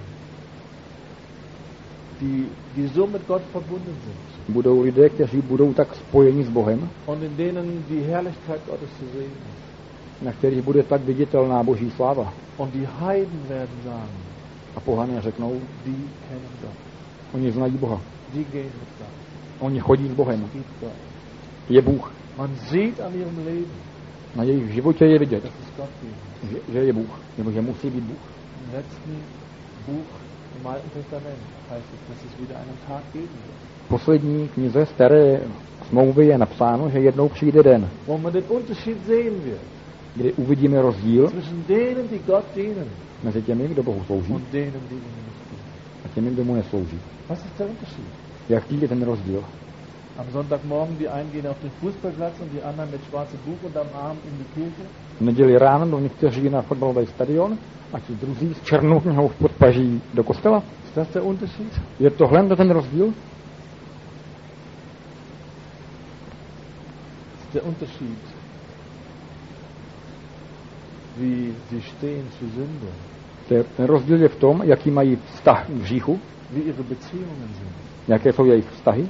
die, die so mit Gott verbunden sind Budou lidé, kteří budou tak spojeni s Bohem, und in denen die Herrlichkeit Gottes zu sehen ist. na kterých bude tak viditelná Boží sláva. Und die Heiden werden sagen, A pohané řeknou, die kennen Gott, oni znají Boha. die gehen mit Gott, Oni chodí s Bohem. es gibt Gott. Je Bůh. Man sieht an ihrem Leben, Na jejich životě je vidět, dass es Gott gibt. že, že je Bůh, nebo že musí být Bůh. Im letzten Buch im Alten Testament heißt es, dass es wieder einen Tag geben wird, V poslední knize staré smlouvy je napsáno, že jednou přijde den, wo man den Unterschied sehen wird kdy uvidíme rozdíl zwischen denen, die Gott dienen mezi těmi, kdo Bohu slouží, und denen, die ihm nicht dienen. a těmi, kdo mu neslouží. Was ist der Unterschied? Jaký je ten rozdíl? Am Sonntagmorgen die einen gehen auf den Fußballplatz und die anderen mit schwarzem Buch unterm Arm in die Kirche. V neděli ráno jdou někteří na fotbalový stadion a ti druzí s černou knihou v podpaží do kostela. Ist das der Unterschied? Je tohle ten rozdíl? Ist der Unterschied, wie sie stehen zu Sünde, Ten rozdíl je v tom, jaký mají vztah k hříchu, wie ihre Beziehungen sind. jaké jsou jejich vztahy,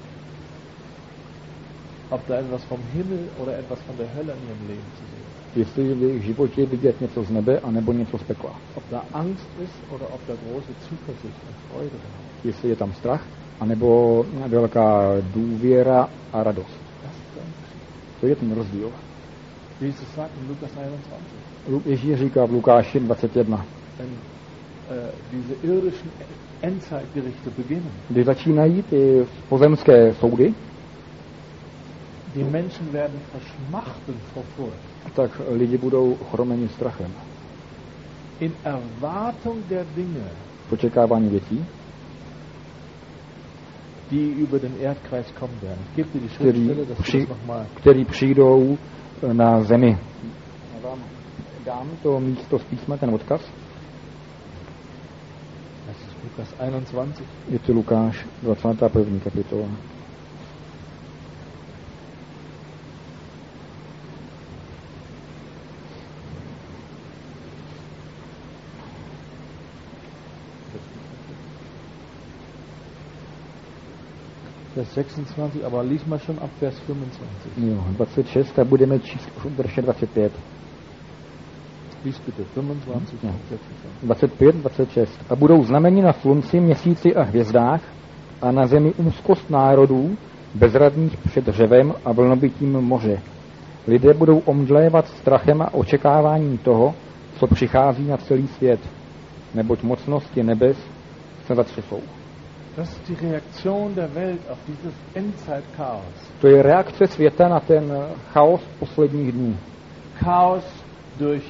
Ob da etwas vom Himmel oder etwas von der Hölle in ihrem Leben zu sehen ist. jestli je v jejich životě vidět něco z nebe, anebo něco z pekla. Ob da Angst ist oder ob da große Zuversicht und Freude ist. Jestli je tam strach, anebo velká důvěra a radost. Das ist der Unterschied. To je ten rozdíl. Wie Jesus sagt in Lukas einundzwanzig. Lu- Ježíš říká v Lukáši dvacet jedna, Wenn äh, diese irdischen Endzeitgerichte beginnen, kdy začínají ty pozemské soudy, die Menschen werden verschmachten vor Furcht. tak lidi budou chromeni strachem. In Erwartung der Dinge, V očekávání věcí, die über den Erdkreis kommen werden. Ich gebe dir die který, Schriftstelle, dass du při, das nochmal. který přijdou na zemi. Já vám dám to místo z písma, ten odkaz. Das ist Lukas einundzwanzig. Je to Lukáš dvacátá první kapitola. Vers sechsundzwanzig, aber lies mal schon ab Vers fünfundzwanzig. Jo, dvacet šest a budeme číst verše dvacet pět. Lies bitte, fünfundzwanzig, Ja. sechsundzwanzig. dvacet pět, dvacet šest. A budou znamení na slunci, měsíci a hvězdách a na zemi úzkost národů, bezradných před dřevem a vlnobytím moře. Lidé budou omdlévat strachem a očekáváním toho, co přichází na celý svět, neboť mocnosti nebes se zatřesou. Das ist die Reaktion der Welt auf dieses Endzeitchaos. To je reakce světa na ten chaos posledních dní. Chaos durch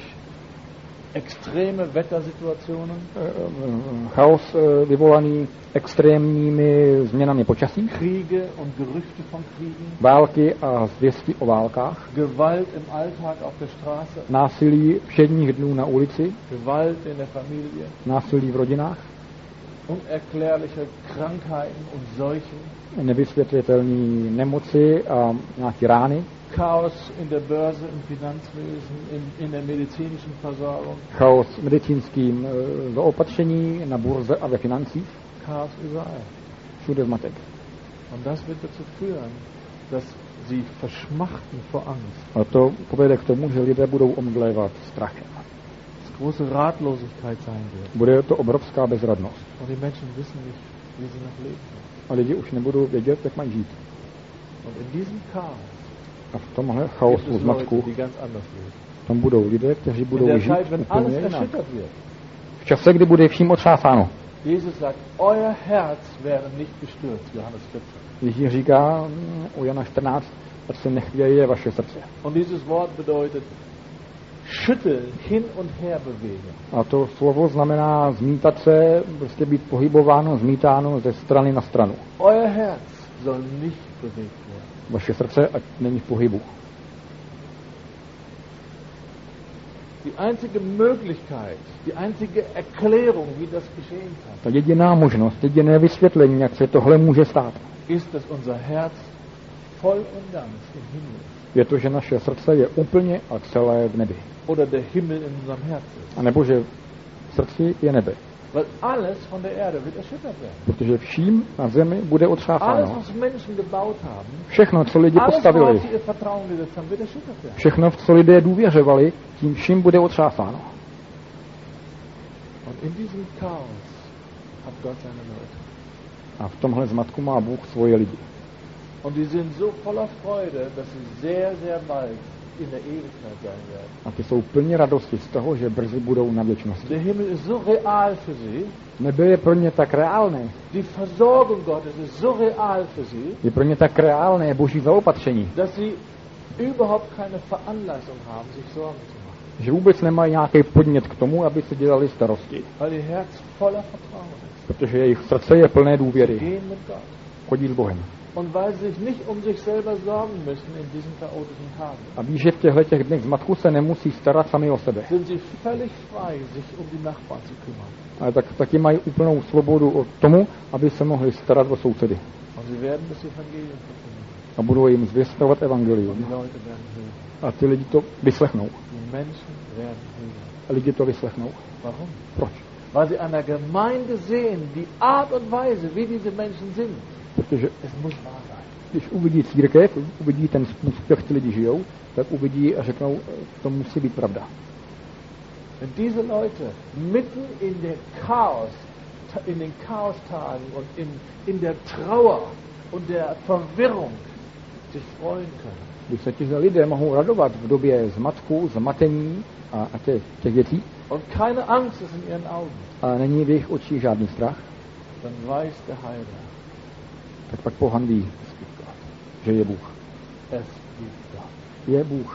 extreme Wettersituationen, Chaos eh, vyvolaný extrémními změnami počasí, Kriege und Gerüchte von Kriegen, války a zvěsti o válkách, Gewalt im Alltag auf der Straße, násilí všedních dnů na ulici, Gewalt in der Familie, násilí v rodinách, unerklärliche Krankheiten und Seuchen, nevysvětlitelné nemoci a nějaké rány, Chaos in der Börse, im Finanzwesen, in, in der medizinischen Versorgung, chaos v medicínským eh, zaopatření, na burze a ve financích, Chaos überall. všude zmatek. Und das wird dazu führen, dass sie verschmachten vor Angst, A to povede k tomu, že lidé budou omdlévat strachem. dass große Ratlosigkeit sein wird. Bude to obrovská bezradnost. Und die Menschen wissen nicht, wie sie noch leben sollen. A lidi už nebudou vědět, jak mají žít. Und in diesem Chaos A v tomhle gibt chaosu, es Leute, zmatku, die ganz anders leben. tam budou lidé, kteří In budou der žít Zeit, wenn alles úplně jinak. erschüttert wird. V čase, kdy bude vším otřásáno. Jesus sagt, euer Herz werde nicht bestürzt, Johannes vierzehn. Ježíš říká mm, u Jana čtrnáct, ať se nechvěje vaše srdce. Und dieses Wort bedeutet schütteln, hin und her bewegen. A to slovo znamená zmítat se, prostě být pohybováno, zmítáno ze strany na stranu. Euer Herz soll nicht bewegt werden. Vaše srdce ať není v pohybu. Die einzige Möglichkeit, die einzige Erklärung, wie das geschehen kann, Ta jediná možnost, jediné vysvětlení, jak se tohle může stát, ist, dass unser Herz voll und ganz im Himmel ist. je to, že naše srdce je úplně a celé v nebi. Oder der Himmel in unserem Herzen ist. A nebo že v srdci je nebe. Weil alles von der Erde wird erschüttert werden. Protože vším na zemi bude Alles, otřásáno. was Menschen gebaut haben, Všechno, co lidi alles, postavili, worauf sie ihr Vertrauen gesetzt haben, wird erschüttert werden. všechno, v co lidé důvěřovali, tím vším bude otřásáno. Und in diesem Chaos hat Gott seine Leute. A v tomhle zmatku má Bůh svoje lidi. Und die sind so voller Freude, dass sie sehr, sehr bald in der Ewigkeit sein werden. A ty jsou plně radosti z toho, že brzy budou na věčnosti. Der Himmel ist so real für sie, Nebe je pro ně tak reálné. die Versorgung Gottes ist so real für sie, Je pro ně tak reálné boží zaopatření, dass sie überhaupt keine Veranlassung haben, sich Sorgen zu machen. že vůbec nemají nějaký podnět k tomu, aby si dělali starosti. Weil ihr Herz voller Vertrauen ist. Protože jejich srdce je plné důvěry. Gehen mit Gott. Chodí s Bohem. Und weil sie sich nicht um sich selber sorgen müssen in diesen chaotischen Tagen, A ví, že v těchto těch dnech zmatku se nemusí starat sami o sebe. sind sie völlig frei, sich um die Nachbarn zu kümmern. Ale tak taky mají úplnou svobodu o tomu, aby se mohli starat o sousedy. Und sie werden das Evangelium verkünden. A budou jim zvěstovat Und evangelium. die Leute werden hören. A ty lidi to vyslechnou. Die Menschen werden hören. A lidi to vyslechnou. Warum? Proč? Weil sie an der Gemeinde sehen, die Art und Weise, wie diese Menschen sind. Protože Es muss wahr sein. když uvidí církev, uvidí ten způsob, jak ty lidi žijou, tak uvidí a řeknou, to musí být pravda. Wenn diese Leute mitten in der Chaos, in den Chaostagen und in, in der Trauer und der Verwirrung sich freuen können, Když se ti lidé mohou radovat v době zmatku, zmatení a, a těch, těch věcí, und keine Angst ist in ihren Augen, a není v jejich očích žádný strach, dann weiß der Heiler, tak pak pohan ví, že je Bůh. es gibt Gott. Je Bůh.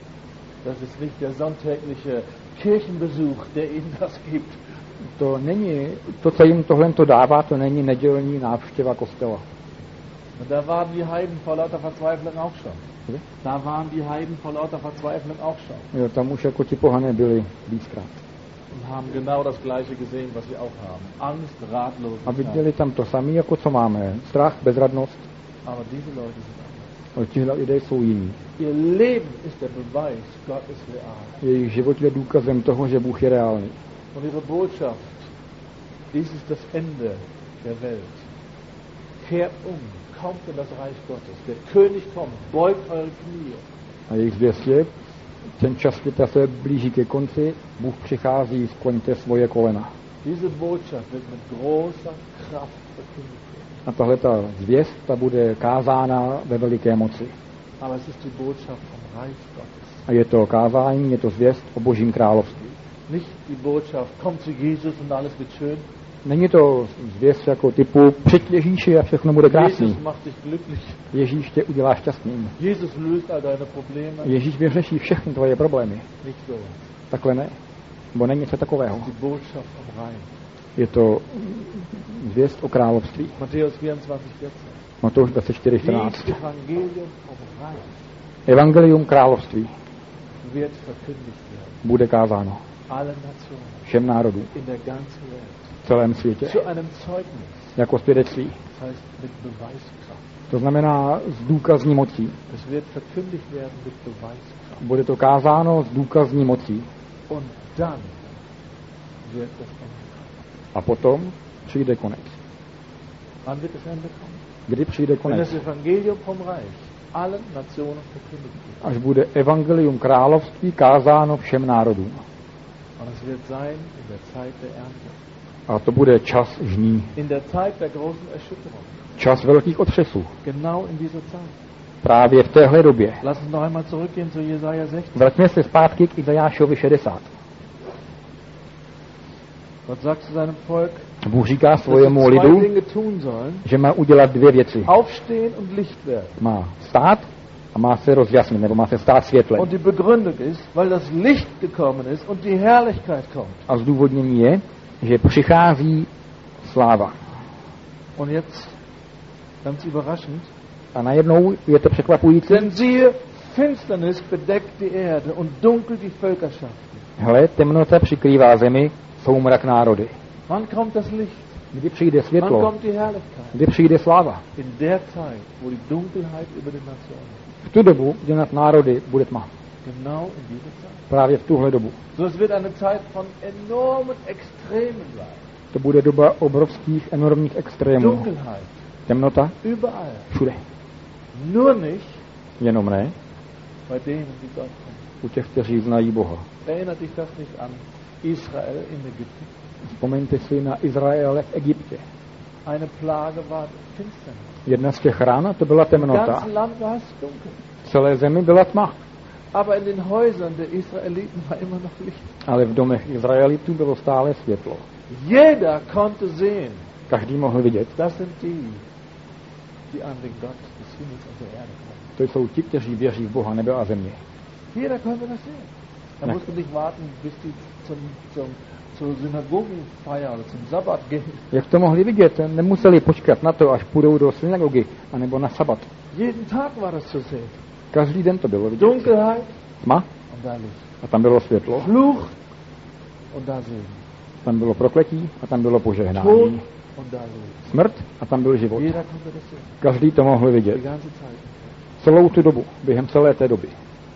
Das ist nicht der sonntägliche Kirchenbesuch, der ihnen das gibt. To není, to, co jim tohle to dává, to není nedělní návštěva kostela. Und da waren die Heiden vor lauter Verzweiflung auch schon. Kde? Da waren die Heiden vor lauter Verzweiflung auch schon. Jo, tam už jako ti pohané byli víckrát. Und haben genau das Gleiche gesehen, was wir auch haben. Angst, A Ratlosigkeit. viděli tam to samé, jako co máme. Strach, bezradnost. Aber diese Leute sind anders. Ale tihle lidé jsou jiní. Ihr Leben ist der Beweis, Gott ist real. Jejich život je důkazem toho, že Bůh je reálný. Und ihre Botschaft, dies ist das Ende der Welt. kehrt um, kommt in das Reich Gottes. Der König kommt, beugt eure Knie. A jejich zvěst je, ten čas světa se blíží ke konci, Bůh přichází, skloňte svoje kolena. Diese Botschaft wird mit großer Kraft verkündigt werden. A tahle ta zvěst, ta bude kázána ve veliké moci. Aber es ist die Botschaft vom Reich Gottes. A je to kázání, je to zvěst o Božím království. Nicht die Botschaft, komm zu Jesus und alles wird schön. Není to zvěst jako typu přijď Ježíši a všechno bude krásný. Jesus macht dich glücklich. Ježíš tě udělá šťastným. Jesus löst all deine Probleme. Ježíš vyřeší všechny tvoje problémy. Nicht so. Takhle ne. Bo není něco takového. Die Botschaft vom Reich. Je to zvěst o království. Matthäus vierundzwanzig, vierzehn. Matouš dvacet čtyři čtrnáct. Das Evangelium vom Reich Evangelium království wird verkündigt werden. bude kázáno Allen Nationen. všem národům In der ganzen Welt. v celém světě Zu einem Zeugnis. jako svědectví. Das heißt mit Beweiskraft. To znamená s důkazní mocí. Es wird verkündigt werden mit Beweiskraft. Bude to kázáno s důkazní mocí. Und dann wird das Ende kommen. A potom přijde konec. Wann wird das Ende kommen? Kdy přijde Wenn konec? das Evangelium vom Reich allen Nationen verkündigt wird. Až bude evangelium království kázáno všem národům. Und es wird sein in der Zeit der Ernte. A to bude čas žní. In der Zeit der großen Erschütterung. Čas velkých otřesů. Genau in dieser Zeit. Právě v téhle době. Lass uns noch einmal zurückgehen zu Jesaja sechzehn. Vraťme se zpátky k Izajášovi šedesát. Gott sagt zu seinem Volk, Bůh říká dass sie svojemu zwei lidu, Dinge tun sollen. že má udělat dvě věci. Aufstehen und Licht werden. Má stát a má se rozjasnit, nebo má se stát světlem. Und die Begründung ist, weil das Licht gekommen ist und die Herrlichkeit kommt. A zdůvodnění je, že přichází sláva. Und jetzt, ganz überraschend, A najednou je to překvapující. denn siehe, Finsternis bedeckt die Erde und dunkel die Völkerschaften. Hele, temnota přikrývá zemi, soumrak národy. Wann kommt das Licht? Kdy přijde Wann světlo? kommt die Herrlichkeit? Kdy přijde sláva? In der Zeit, wo die Dunkelheit über den Nationen ist. V tu dobu, kdy nad národy bude tma. Genau in dieser Zeit. Právě v tuhle dobu. So, es wird eine Zeit von enormen Extremen sein. To bude doba obrovských, enormních extrémů. Dunkelheit. Temnota Überall. všude. Nur nicht Jenom ne bei denen, die Gott kennen. u těch, kteří znají Boha. Erinnert dich das nicht an Israel in Ägypten? Vzpomeňte si na Izraele v Egyptě. Eine Plage war Finsternis. Jedna z těch rán to byla Im temnota. ganzen Land war es dunkel. V celé zemi byla tma. Aber in den Häusern der Israeliten war immer noch Licht. Ale v domech Izraelitů bylo stále světlo. Jeder konnte sehen, Každý mohl vidět. das sind die, die an den Gott des Himmels und der Erde glauben. To jsou ti, kteří věří v Boha nebe a země. Jeder konnte das sehen. Da Ja. musste nicht warten, bis die zum, zum, zur Synagogenfeier oder zum Sabbat gehen. Jak to mohli vidět? Nemuseli počkat na to, až půjdou do synagogy, anebo na sabat. Jeden Tag war das zu sehen. Každý den to bylo vidět. Dunkelheit Tma und da Licht. a tam bylo světlo. Fluch und da Segen. Tam bylo prokletí a tam bylo Tod požehnání. und da Leben. Smrt a tam byl život. Jeder konnte das sehen. Každý to mohl Die vidět. ganze Zeit. Celou tu dobu, během celé té doby.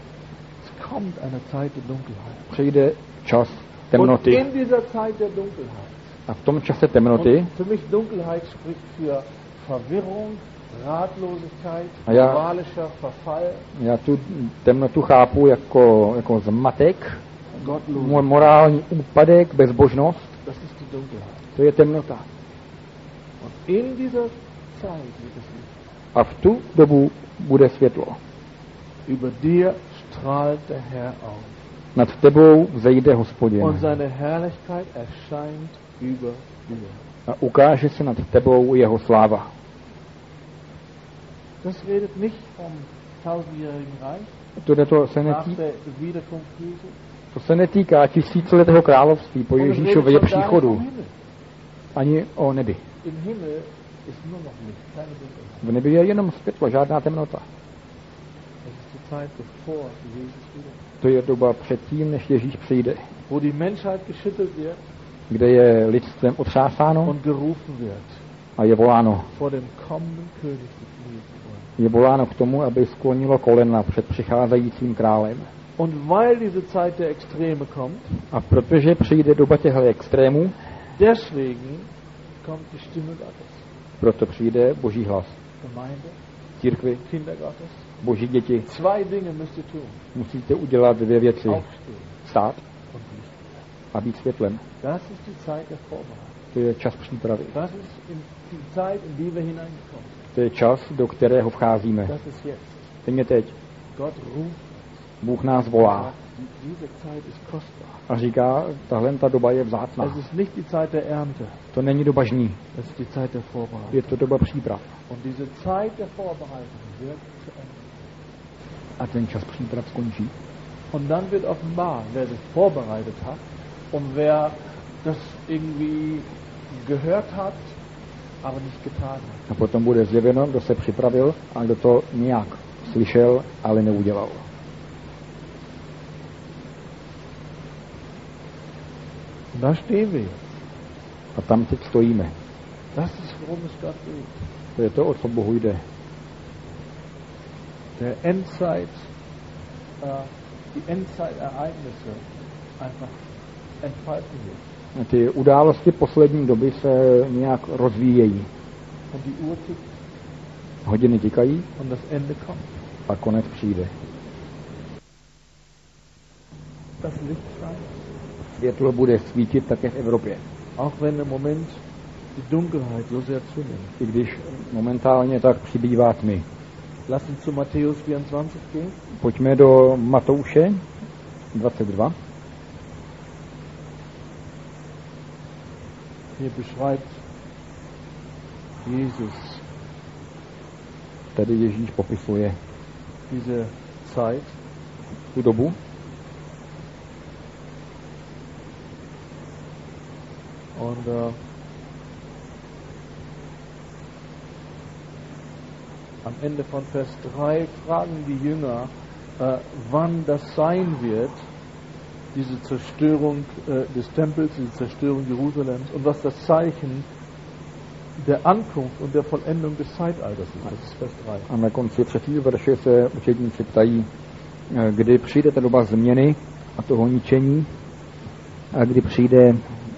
Es kommt eine Zeit der Dunkelheit. Přijde čas Und temnoty. in dieser Zeit der Dunkelheit. A v tom čase temnoty, Und für mich Dunkelheit spricht für Verwirrung, Ratlosigkeit, Ah, ja. moralischer Verfall, já tu temnotu chápu jako, jako zmatek, Gottlosigkeit. mo- morální úpadek, bezbožnost. Das ist die Dunkelheit. To je temnota. Und in dieser Zeit wird es Licht. A v tu dobu bude světlo. Über dir strahlt der Herr auf. Nad tebou vzejde Hospodin Und seine Herrlichkeit erscheint über dir. a ukáže se nad tebou jeho sláva. Das redet nicht vom tausendjährigen Reich, To, to, se nach netí, der Wiederkunft Jesu. to se netýká tisíciletého království po Und es redet Ježíšově schon gar nicht příchodu, vom Himmel. ani o nebi. Im Himmel ist nur noch Licht, keine Dunkelheit. V nebi je jenom světlo, žádná temnota. Das ist die Zeit, bevor Jesus wiederkommt. To je doba předtím, než Ježíš přijde, Wo die Menschheit geschüttelt wird kde je lidstvem otřásáno und gerufen wird, a je voláno. vor dem kommenden König die Knie zu beugen. Je voláno k tomu, aby sklonilo kolena před přicházejícím králem. Und weil diese Zeit der Extreme kommt, A protože přijde doba těchto extrémů, deswegen kommt die Stimme Gottes. Proto přijde Boží hlas. Gemeinde, Církvi, Kinder Gottes. Boží děti, Zwei Dinge müsst ihr tun. musíte udělat dvě věci. Aufstehen Stát und Licht. a být světlem. Das ist die Zeit der Vorbereitung. To je čas přípravy. Das ist in die Zeit, in die wir hineingekommen sind. To je čas, do kterého vcházíme. Das ist jetzt. Stejně teď. Gott ruft. Bůh nás volá Diese Zeit ist kostbar. a říká, tahle ta doba je vzácná. Es ist nicht die Zeit der Ernte. To není doba žní, Es ist die Zeit der Vorbereitung. je to doba příprav. Und diese Zeit der Vorbereitung wird zu Ende. A ten čas příprav skončí. Und dann wird offenbar, wer sich vorbereitet hat und wer das irgendwie gehört hat, aber nicht getan hat. A potom bude zjeveno, kdo se připravil a kdo to nějak slyšel, ale neudělal. Da stehen wir. A tam teď stojíme. Das ist, worum es Gott geht. To je to, o co Bohu jde. Der Endzeit, äh, die Endzeitereignisse einfach entfalten sich. Ty události poslední doby se nějak rozvíjejí. Und die Uhr tickt Hodiny tikají und das Ende kommt. a konec přijde. Das Licht scheint. Světlo bude svítit také v Evropě. Auch wenn im Moment die Dunkelheit so sehr zunimmt. I když momentálně tak přibývá tmy. Lass uns zu Matthäus vierundzwanzig gehen. Pojďme do Matouše dvacet dva. Hier beschreibt Jesus Tady Ježíš popisuje diese Zeit. tu dobu. Und äh, am Ende von Vers drei fragen die Jünger, äh, wann das sein wird, diese Zerstörung äh, des Tempels, diese Zerstörung Jerusalems und was das Zeichen der Ankunft und der Vollendung des Zeitalters ist. Das ist Vers drei. A na konci třetího verše se učedníci ptají, kdy přijde ta doba změny a toho ničení, a kdy přijde,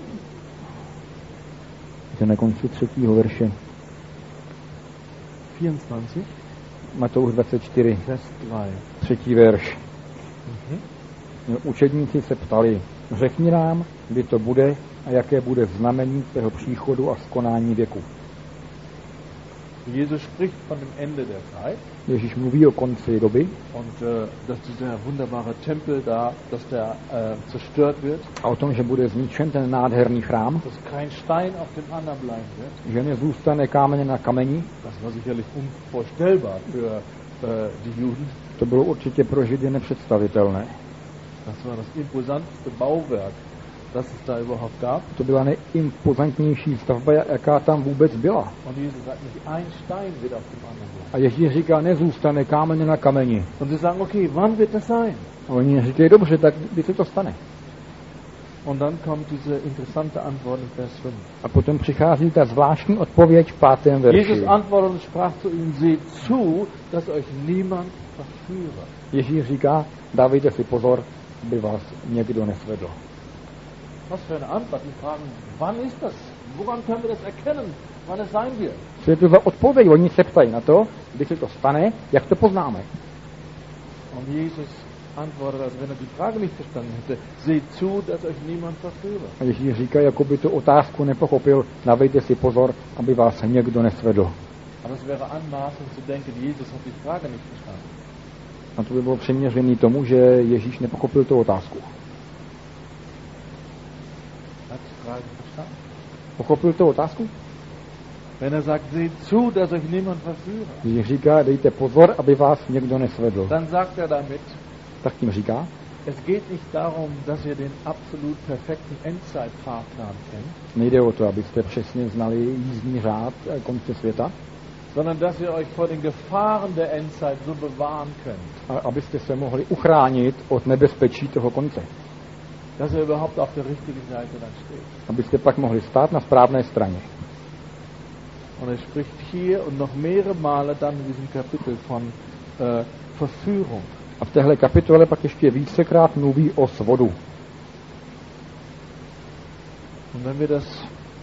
že na konci třetího verše vierundzwanzig, Matouš dvacet čtyři, Vers drei. třetí verš. Mhm. Učedníci se ptali, řekni nám, kdy to bude a jaké bude znamení tvého příchodu a skonání věku. Jesus spricht von dem Ende der Zeit Ježíš mluví o konci doby und äh, dass dieser wunderbare Tempel da, dass der äh, zerstört wird, a o tom, že bude zničen ten nádherný chrám, dass kein Stein auf dem anderen bleiben wird. že nezůstane kámen na kameni. Das war sicherlich unvorstellbar für äh, die Juden. To bylo určitě pro Židy nepředstavitelné. Das war das imposanteste Bauwerk, das es da überhaupt gab. To byla nejimpozantnější stavba, jaká tam vůbec byla. Und Jesus sagt, nicht ein Stein wird auf dem anderen bleiben. A Ježíš říká, nezůstane kámen na kameni. Und sie sagen, okay, wann wird das sein? A oni říkají, dobře, tak kdy se to stane? Und dann kommt diese interessante Antwort in Vers fünf. A potom přichází ta zvláštní odpověď v pátém verši. Jesus antwortet und sprach zu ihnen, seht zu, dass euch niemand verführe. Ježíš říká, dávejte si pozor, aby vás někdo nesvedl. Was für eine Antwort. Die fragen, wann ist das? Woran können wir das erkennen, wann es sein wird? Co je to za odpověď? Oni se ptají na to, kdy se to stane, jak to poznáme. Und Jesus antwortet, als wenn er die Frage nicht verstanden hätte, seht zu, dass euch niemand verführe. A Ježíš říká, jako by tu otázku nepochopil, dávejte si pozor, aby vás někdo nesvedl. Aber es wäre anmaßend zu denken, Jesus hat die Frage nicht verstanden. A to by bylo přiměřený tomu, že Ježíš nepochopil tu otázku. Hat die Frage verstanden? Pochopil tu otázku? Wenn er sagt, seht zu, dass euch niemand verführe, Ježíš říká, dejte pozor, aby vás někdo nesvedl. dann sagt er damit, Tak tím říká, es geht nicht darum, dass ihr den absolut perfekten Endzeitfahrplan kennt, nejde o to, abyste přesně znali jízdní řád konce světa, sondern dass ihr euch vor den Gefahren der Endzeit so bewahren könnt, a abyste se mohli uchránit od nebezpečí toho konce. dass ihr überhaupt auf der richtigen Seite dann steht. Abyste pak mohli stát na správné straně. Und er spricht hier und noch mehrere Male dann in diesem Kapitel von äh, Verführung. A v téhle kapitole pak ještě vícekrát mluví o svodu. Und wenn wir das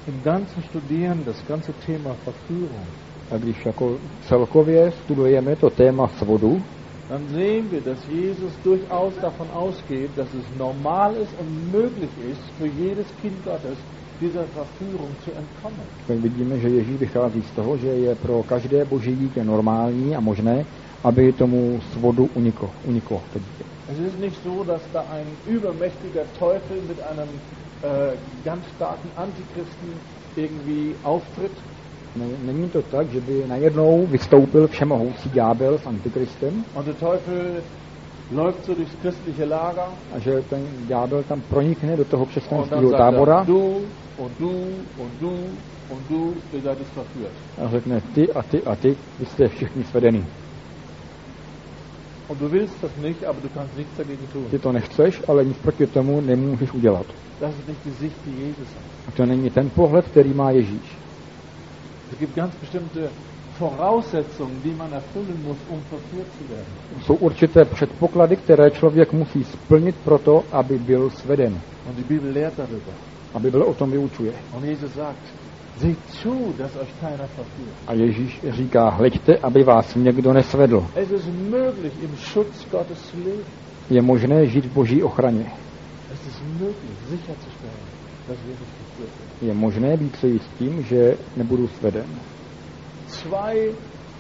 im Ganzen studieren das ganze Thema Verführung, A když jako celkově studujeme to téma svodu, dann sehen wir, dass Jesus durchaus davon ausgeht, dass es normal ist und möglich ist, für jedes Kind Gottes dieser Verführung zu entkommen. tak vidíme, že Ježíš vychází z toho, že je pro každé boží dítě normální a možné, aby tomu svodu uniklo. uniklo to dítě. Es ist nicht so, dass da ein übermächtiger Teufel mit einem äh, ganz starken Antichristen irgendwie auftritt. Není to tak, že by najednou vystoupil všemohoucí ďábel s antikristem Und der Teufel läuft so durchs christliche Lager a že ten ďábel tam pronikne do toho und dann křesťanského sagt tábora er, du und du und du und du, ihr seid es verführt. a řekne ty a ty a ty, vy jste všichni svedení. Und du willst das nicht, aber du kannst nichts dagegen tun. Ty to nechceš, ale nic proti tomu nemůžeš udělat. Das ist nicht die Sicht, die Jesus hat. A to není ten pohled, který má Ježíš. Es gibt ganz bestimmte Voraussetzungen, die man erfüllen muss, um verführt zu werden. Jsou určité předpoklady, které člověk musí splnit proto, aby byl sveden. Und die Bibel lehrt darüber. A Bible o tom vyučuje. Und Jesus sagt, seht zu, dass euch keiner verführt. A Ježíš říká, hleďte, aby vás někdo nesvedl. Es ist möglich, im Schutz Gottes zu leben. Je možné žít v boží ochraně. Es ist möglich, sicherzustellen, dass wir nicht verführt werden. Je možné být si jist tím, že nebudu sveden. Zwei,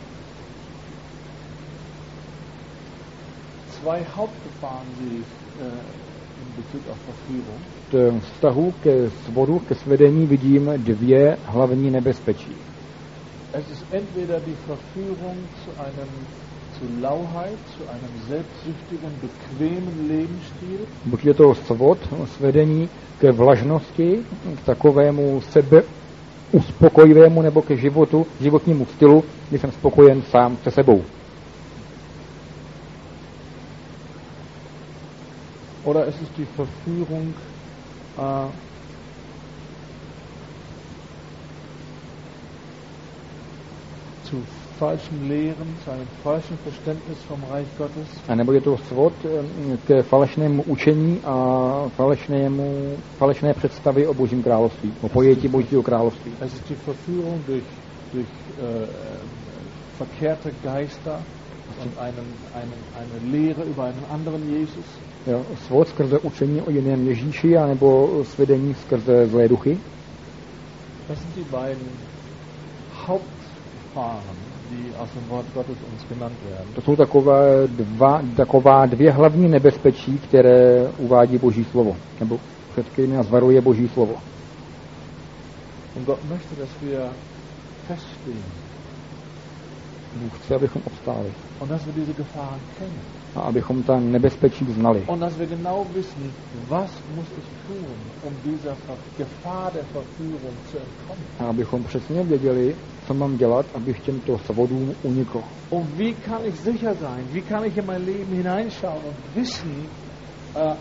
zwei Hauptgefahren sehe ich äh, in Bezug auf Verführung. V vztahu ke svodu, ke svedení vidím dvě hlavní nebezpečí. Es ist entweder die Verführung zu einem zu Lauheit, zu einem selbstsüchtigen, bequemen Lebensstil, Buď je to svod, svedení ke vlažnosti, k takovému sebe uspokojivému nebo ke životu, životnímu stylu, kdy jsem spokojen sám se sebou. oder es ist die Verführung äh, zu falschen Lehren, zu einem falschen Verständnis vom Reich Gottes. A nebo je to svod eh, ke falešnému učení a falešnému, falešné představy o Božím království, o pojetí Božího království. Es ist die Verführung durch, durch äh, verkehrte Geister und einen, einen, eine Lehre über einen anderen Jesus. Jo, svod skrze učení o jiném Ježíši, anebo svedení skrze zlé duchy. Das sind die beiden Hauptgefahren, die aus dem Wort Gottes uns genannt werden. To jsou takové dva, taková dvě hlavní nebezpečí, které uvádí Boží slovo, nebo před kterými nás varuje Boží slovo. Und Gott möchte, dass wir feststehen Bůh chce, abychom obstáli und dass wir diese Gefahren kennen. a abychom ta nebezpečí znali. Und dass wir genau wissen, was muss ich tun, um dieser Ver- Gefahr der Verführung zu entkommen. A abychom přesně věděli, co mám dělat, abych těmto svodům unikl. Und wie kann ich sicher sein? Wie kann ich in mein Leben hineinschauen und wissen, äh,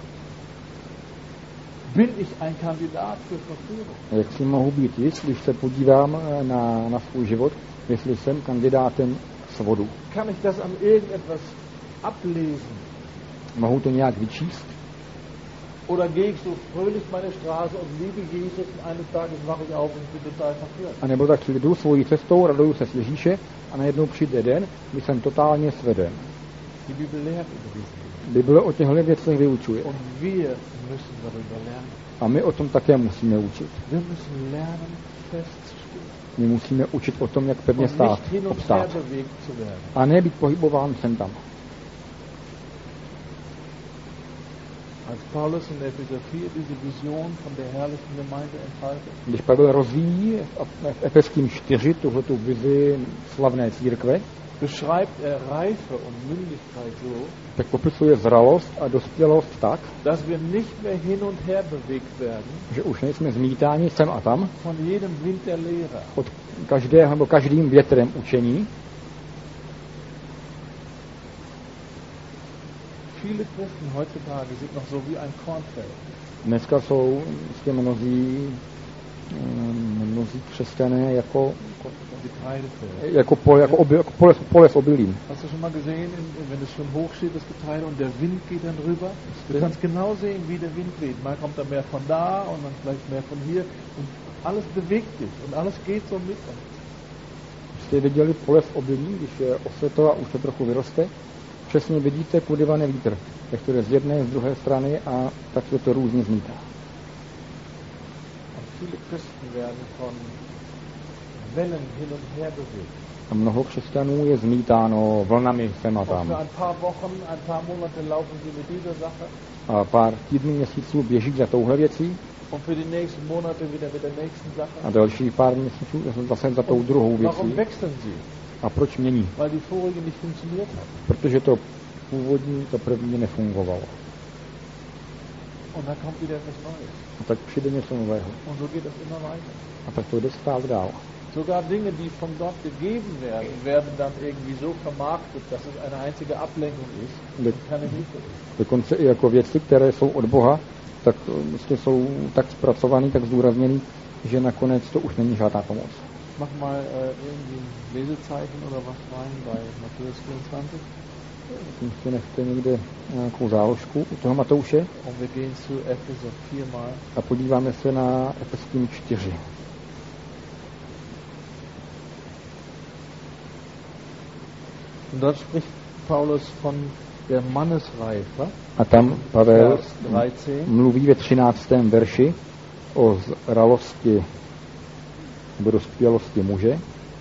bin ich ein Kandidat für Verführung? A jak si mohu být jist, když se podívám na, na svůj život, jestli jsem kandidátem svodu. Kann ich das an irgendetwas ablesen? Mohu to nějak vyčíst? Oder gehe ich so fröhlich meine Straße und liebe Jesus und eines Tages wache ich auf und bin total verführt? A nebo tak si jdu svojí cestou, raduju se z Ježíše a najednou přijde den, kdy jsem totálně sveden. Die Bibel lehrt über diese Dinge. Bible o těchto věcech vyučuje. Und wir müssen darüber lernen. A my o tom také musíme učit. Wir müssen lernen, festzustehen. My musíme učit o tom, jak pevně Und stát, nicht hin und her obstát. bewegt zu werden. A ne být pohybován sem tam. Als Paulus in Epheser vier diese Vision von der herrlichen Gemeinde entfaltet, Když Pavel rozvíjí v Efeským čtyři tuhletu vizi slavné církve, beschreibt er Reife und Mündigkeit so, tak popisuje zralost a dospělost tak, dass wir nicht mehr hin und her bewegt werden že už nejsme zmítáni sem a tam von jedem Wind der Lehre. od každého nebo každým větrem učení. Viele Christen heutzutage sind noch so wie ein Kornfeld. Dneska jsou s těmi mnozí mnozí křesťané jako jako pole, jako, obil, jako pole, pole s obilím. Hast du schon mal gesehen, wenn es schon hoch steht, das Getreide, und der Wind geht dann rüber? Du kannst genau sehen, wie der Wind weht. Mal kommt er mehr von da und dann vielleicht mehr von hier. Und alles bewegt sich und alles geht so mit uns. Jste viděli pole s obilím, když je osvětlo a už to trochu vyroste? Přesně vidíte, kudy vane vítr. Jak to jde z jedné, z druhé strany a tak se to různě zmítá. Viele Christen werden von Wellen hin und her bewegt. A mnoho křesťanů je zmítáno vlnami sem a tam. Für ein paar Wochen, ein paar Monate laufen sie mit dieser Sache. A pár týdnů, měsíců běží za touhle věcí. Und für die nächsten Monate wieder mit der nächsten Sache. A další pár měsíců zase za tou druhou věcí. Warum wechseln sie? A proč mění? Weil die vorige nicht funktioniert hat. Protože to původní, to první nefungovalo. Und dann kommt wieder etwas Neues. A tak přijde něco nového. Und so geht es immer weiter. A tak to jde stále dál. Sogar Dinge, die von Gott gegeben werden, werden dann irgendwie so vermarktet, dass es eine einzige Ablenkung ist und keine Hilfe ist. Dokonce i jako věci, které jsou od Boha, tak vlastně jsou tak zpracovaný, tak zdůrazněný, že nakonec to už není žádná pomoc. Mach mal äh, irgendwie ein Lesezeichen oder was rein bei Matthäus vierundzwanzig. Tím si nechte někde nějakou záložku u toho Matouše. Und wir gehen zu Epheser vier mal. A podíváme se na Efeským čtyři. Und dort spricht Paulus von der Mannesreife. A tam Pavel Vers mluví ve třináctém verši o zralosti nebo dospělosti muže.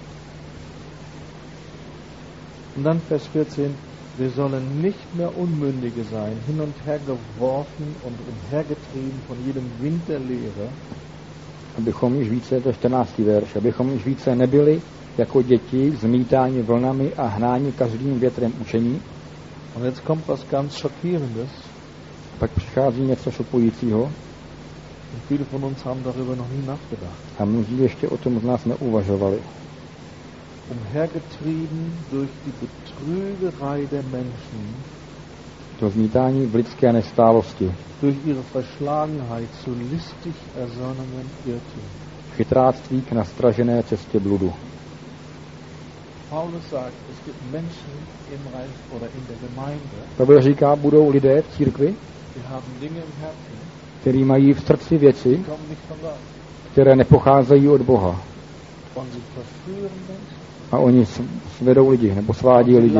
Und dann Vers vierzehn. Wir sollen nicht mehr Unmündige sein, hin und her geworfen und umhergetrieben von jedem Wind der Lehre. Abychom již více, to je čtrnáctý verš, abychom již více nebyli jako děti, zmítáni vlnami a hnáni každým větrem učení. Und jetzt kommt was ganz Schockierendes. Pak přichází něco šokujícího. Und viele von uns haben darüber noch nie nachgedacht. A mnozí ještě o tom z nás neuvažovali. Umhergetrieben durch die Betrügerei der Menschen, to zmítání v lidské nestálosti, durch ihre Verschlagenheit zu listig ersonnenem Irrtum. Chytráctví k nastražené cestě bludu. Paulus sagt, es gibt Menschen im Reich oder in der Gemeinde, Pavel říká, budou lidé v církvi, die haben Dinge im Herzen, kteří mají v srdci věci, die kommen nicht von Gott. které nepocházejí od Boha. Und sie verführen Menschen. A oni svedou lidi, nebo svádí lidi.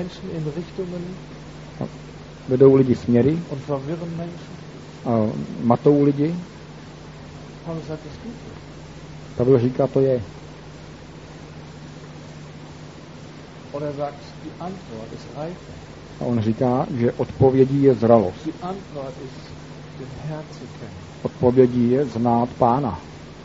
Vedou lidi směry a matou lidi. Pavel říká, to je. A on říká, že odpovědí je zralost. Odpovědí je znát Pána.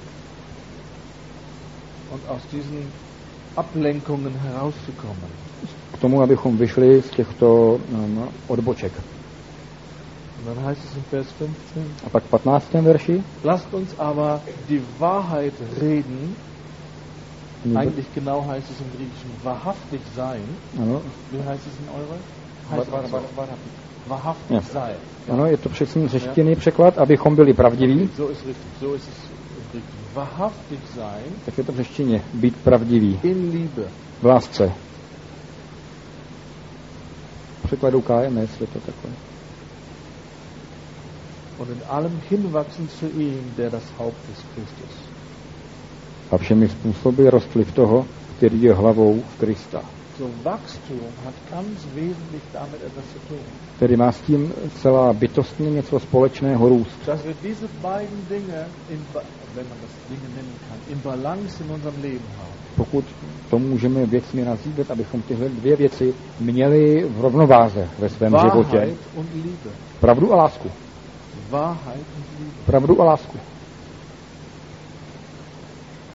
Ablenkungen herauszukommen. K tomu, abychom vyšli z těchto um, odboček. Und dann heißt es in Vers fünfzehn. A pak v patnáctém verši. Lasst uns aber die Wahrheit reden. Hm. Eigentlich genau heißt es im Griechischen wahrhaftig sein. Ano. Wie heißt es in eure? Heißt war, war, war, wahrhaftig ja. sein. Ano, je to přesný řečtěný překlad, abychom byli pravdiví. So ist richtig. So ist es. Wahrhaftig sein, tak je to v řečtině, být pravdivý, in Liebe, v lásce. Překladu K M S je to takové. Und in allem hinwachsen zu ihm, der das Haupt ist, Christus. A všemi způsoby rostli v toho, který je hlavou v Krista. So Wachstum hat ganz wesentlich damit etwas zu tun. Který má s tím celá bytostně něco společného růst. Dass wir diese beiden Dinge, in, wenn man das Dinge nennen kann, in Balance in unserem Leben haben. Pokud to můžeme věcmi nazývat, abychom tyhle dvě věci měli v rovnováze ve svém Wahrheit životě. Und Liebe. Pravdu a lásku. Wahrheit und Liebe. Pravdu a lásku.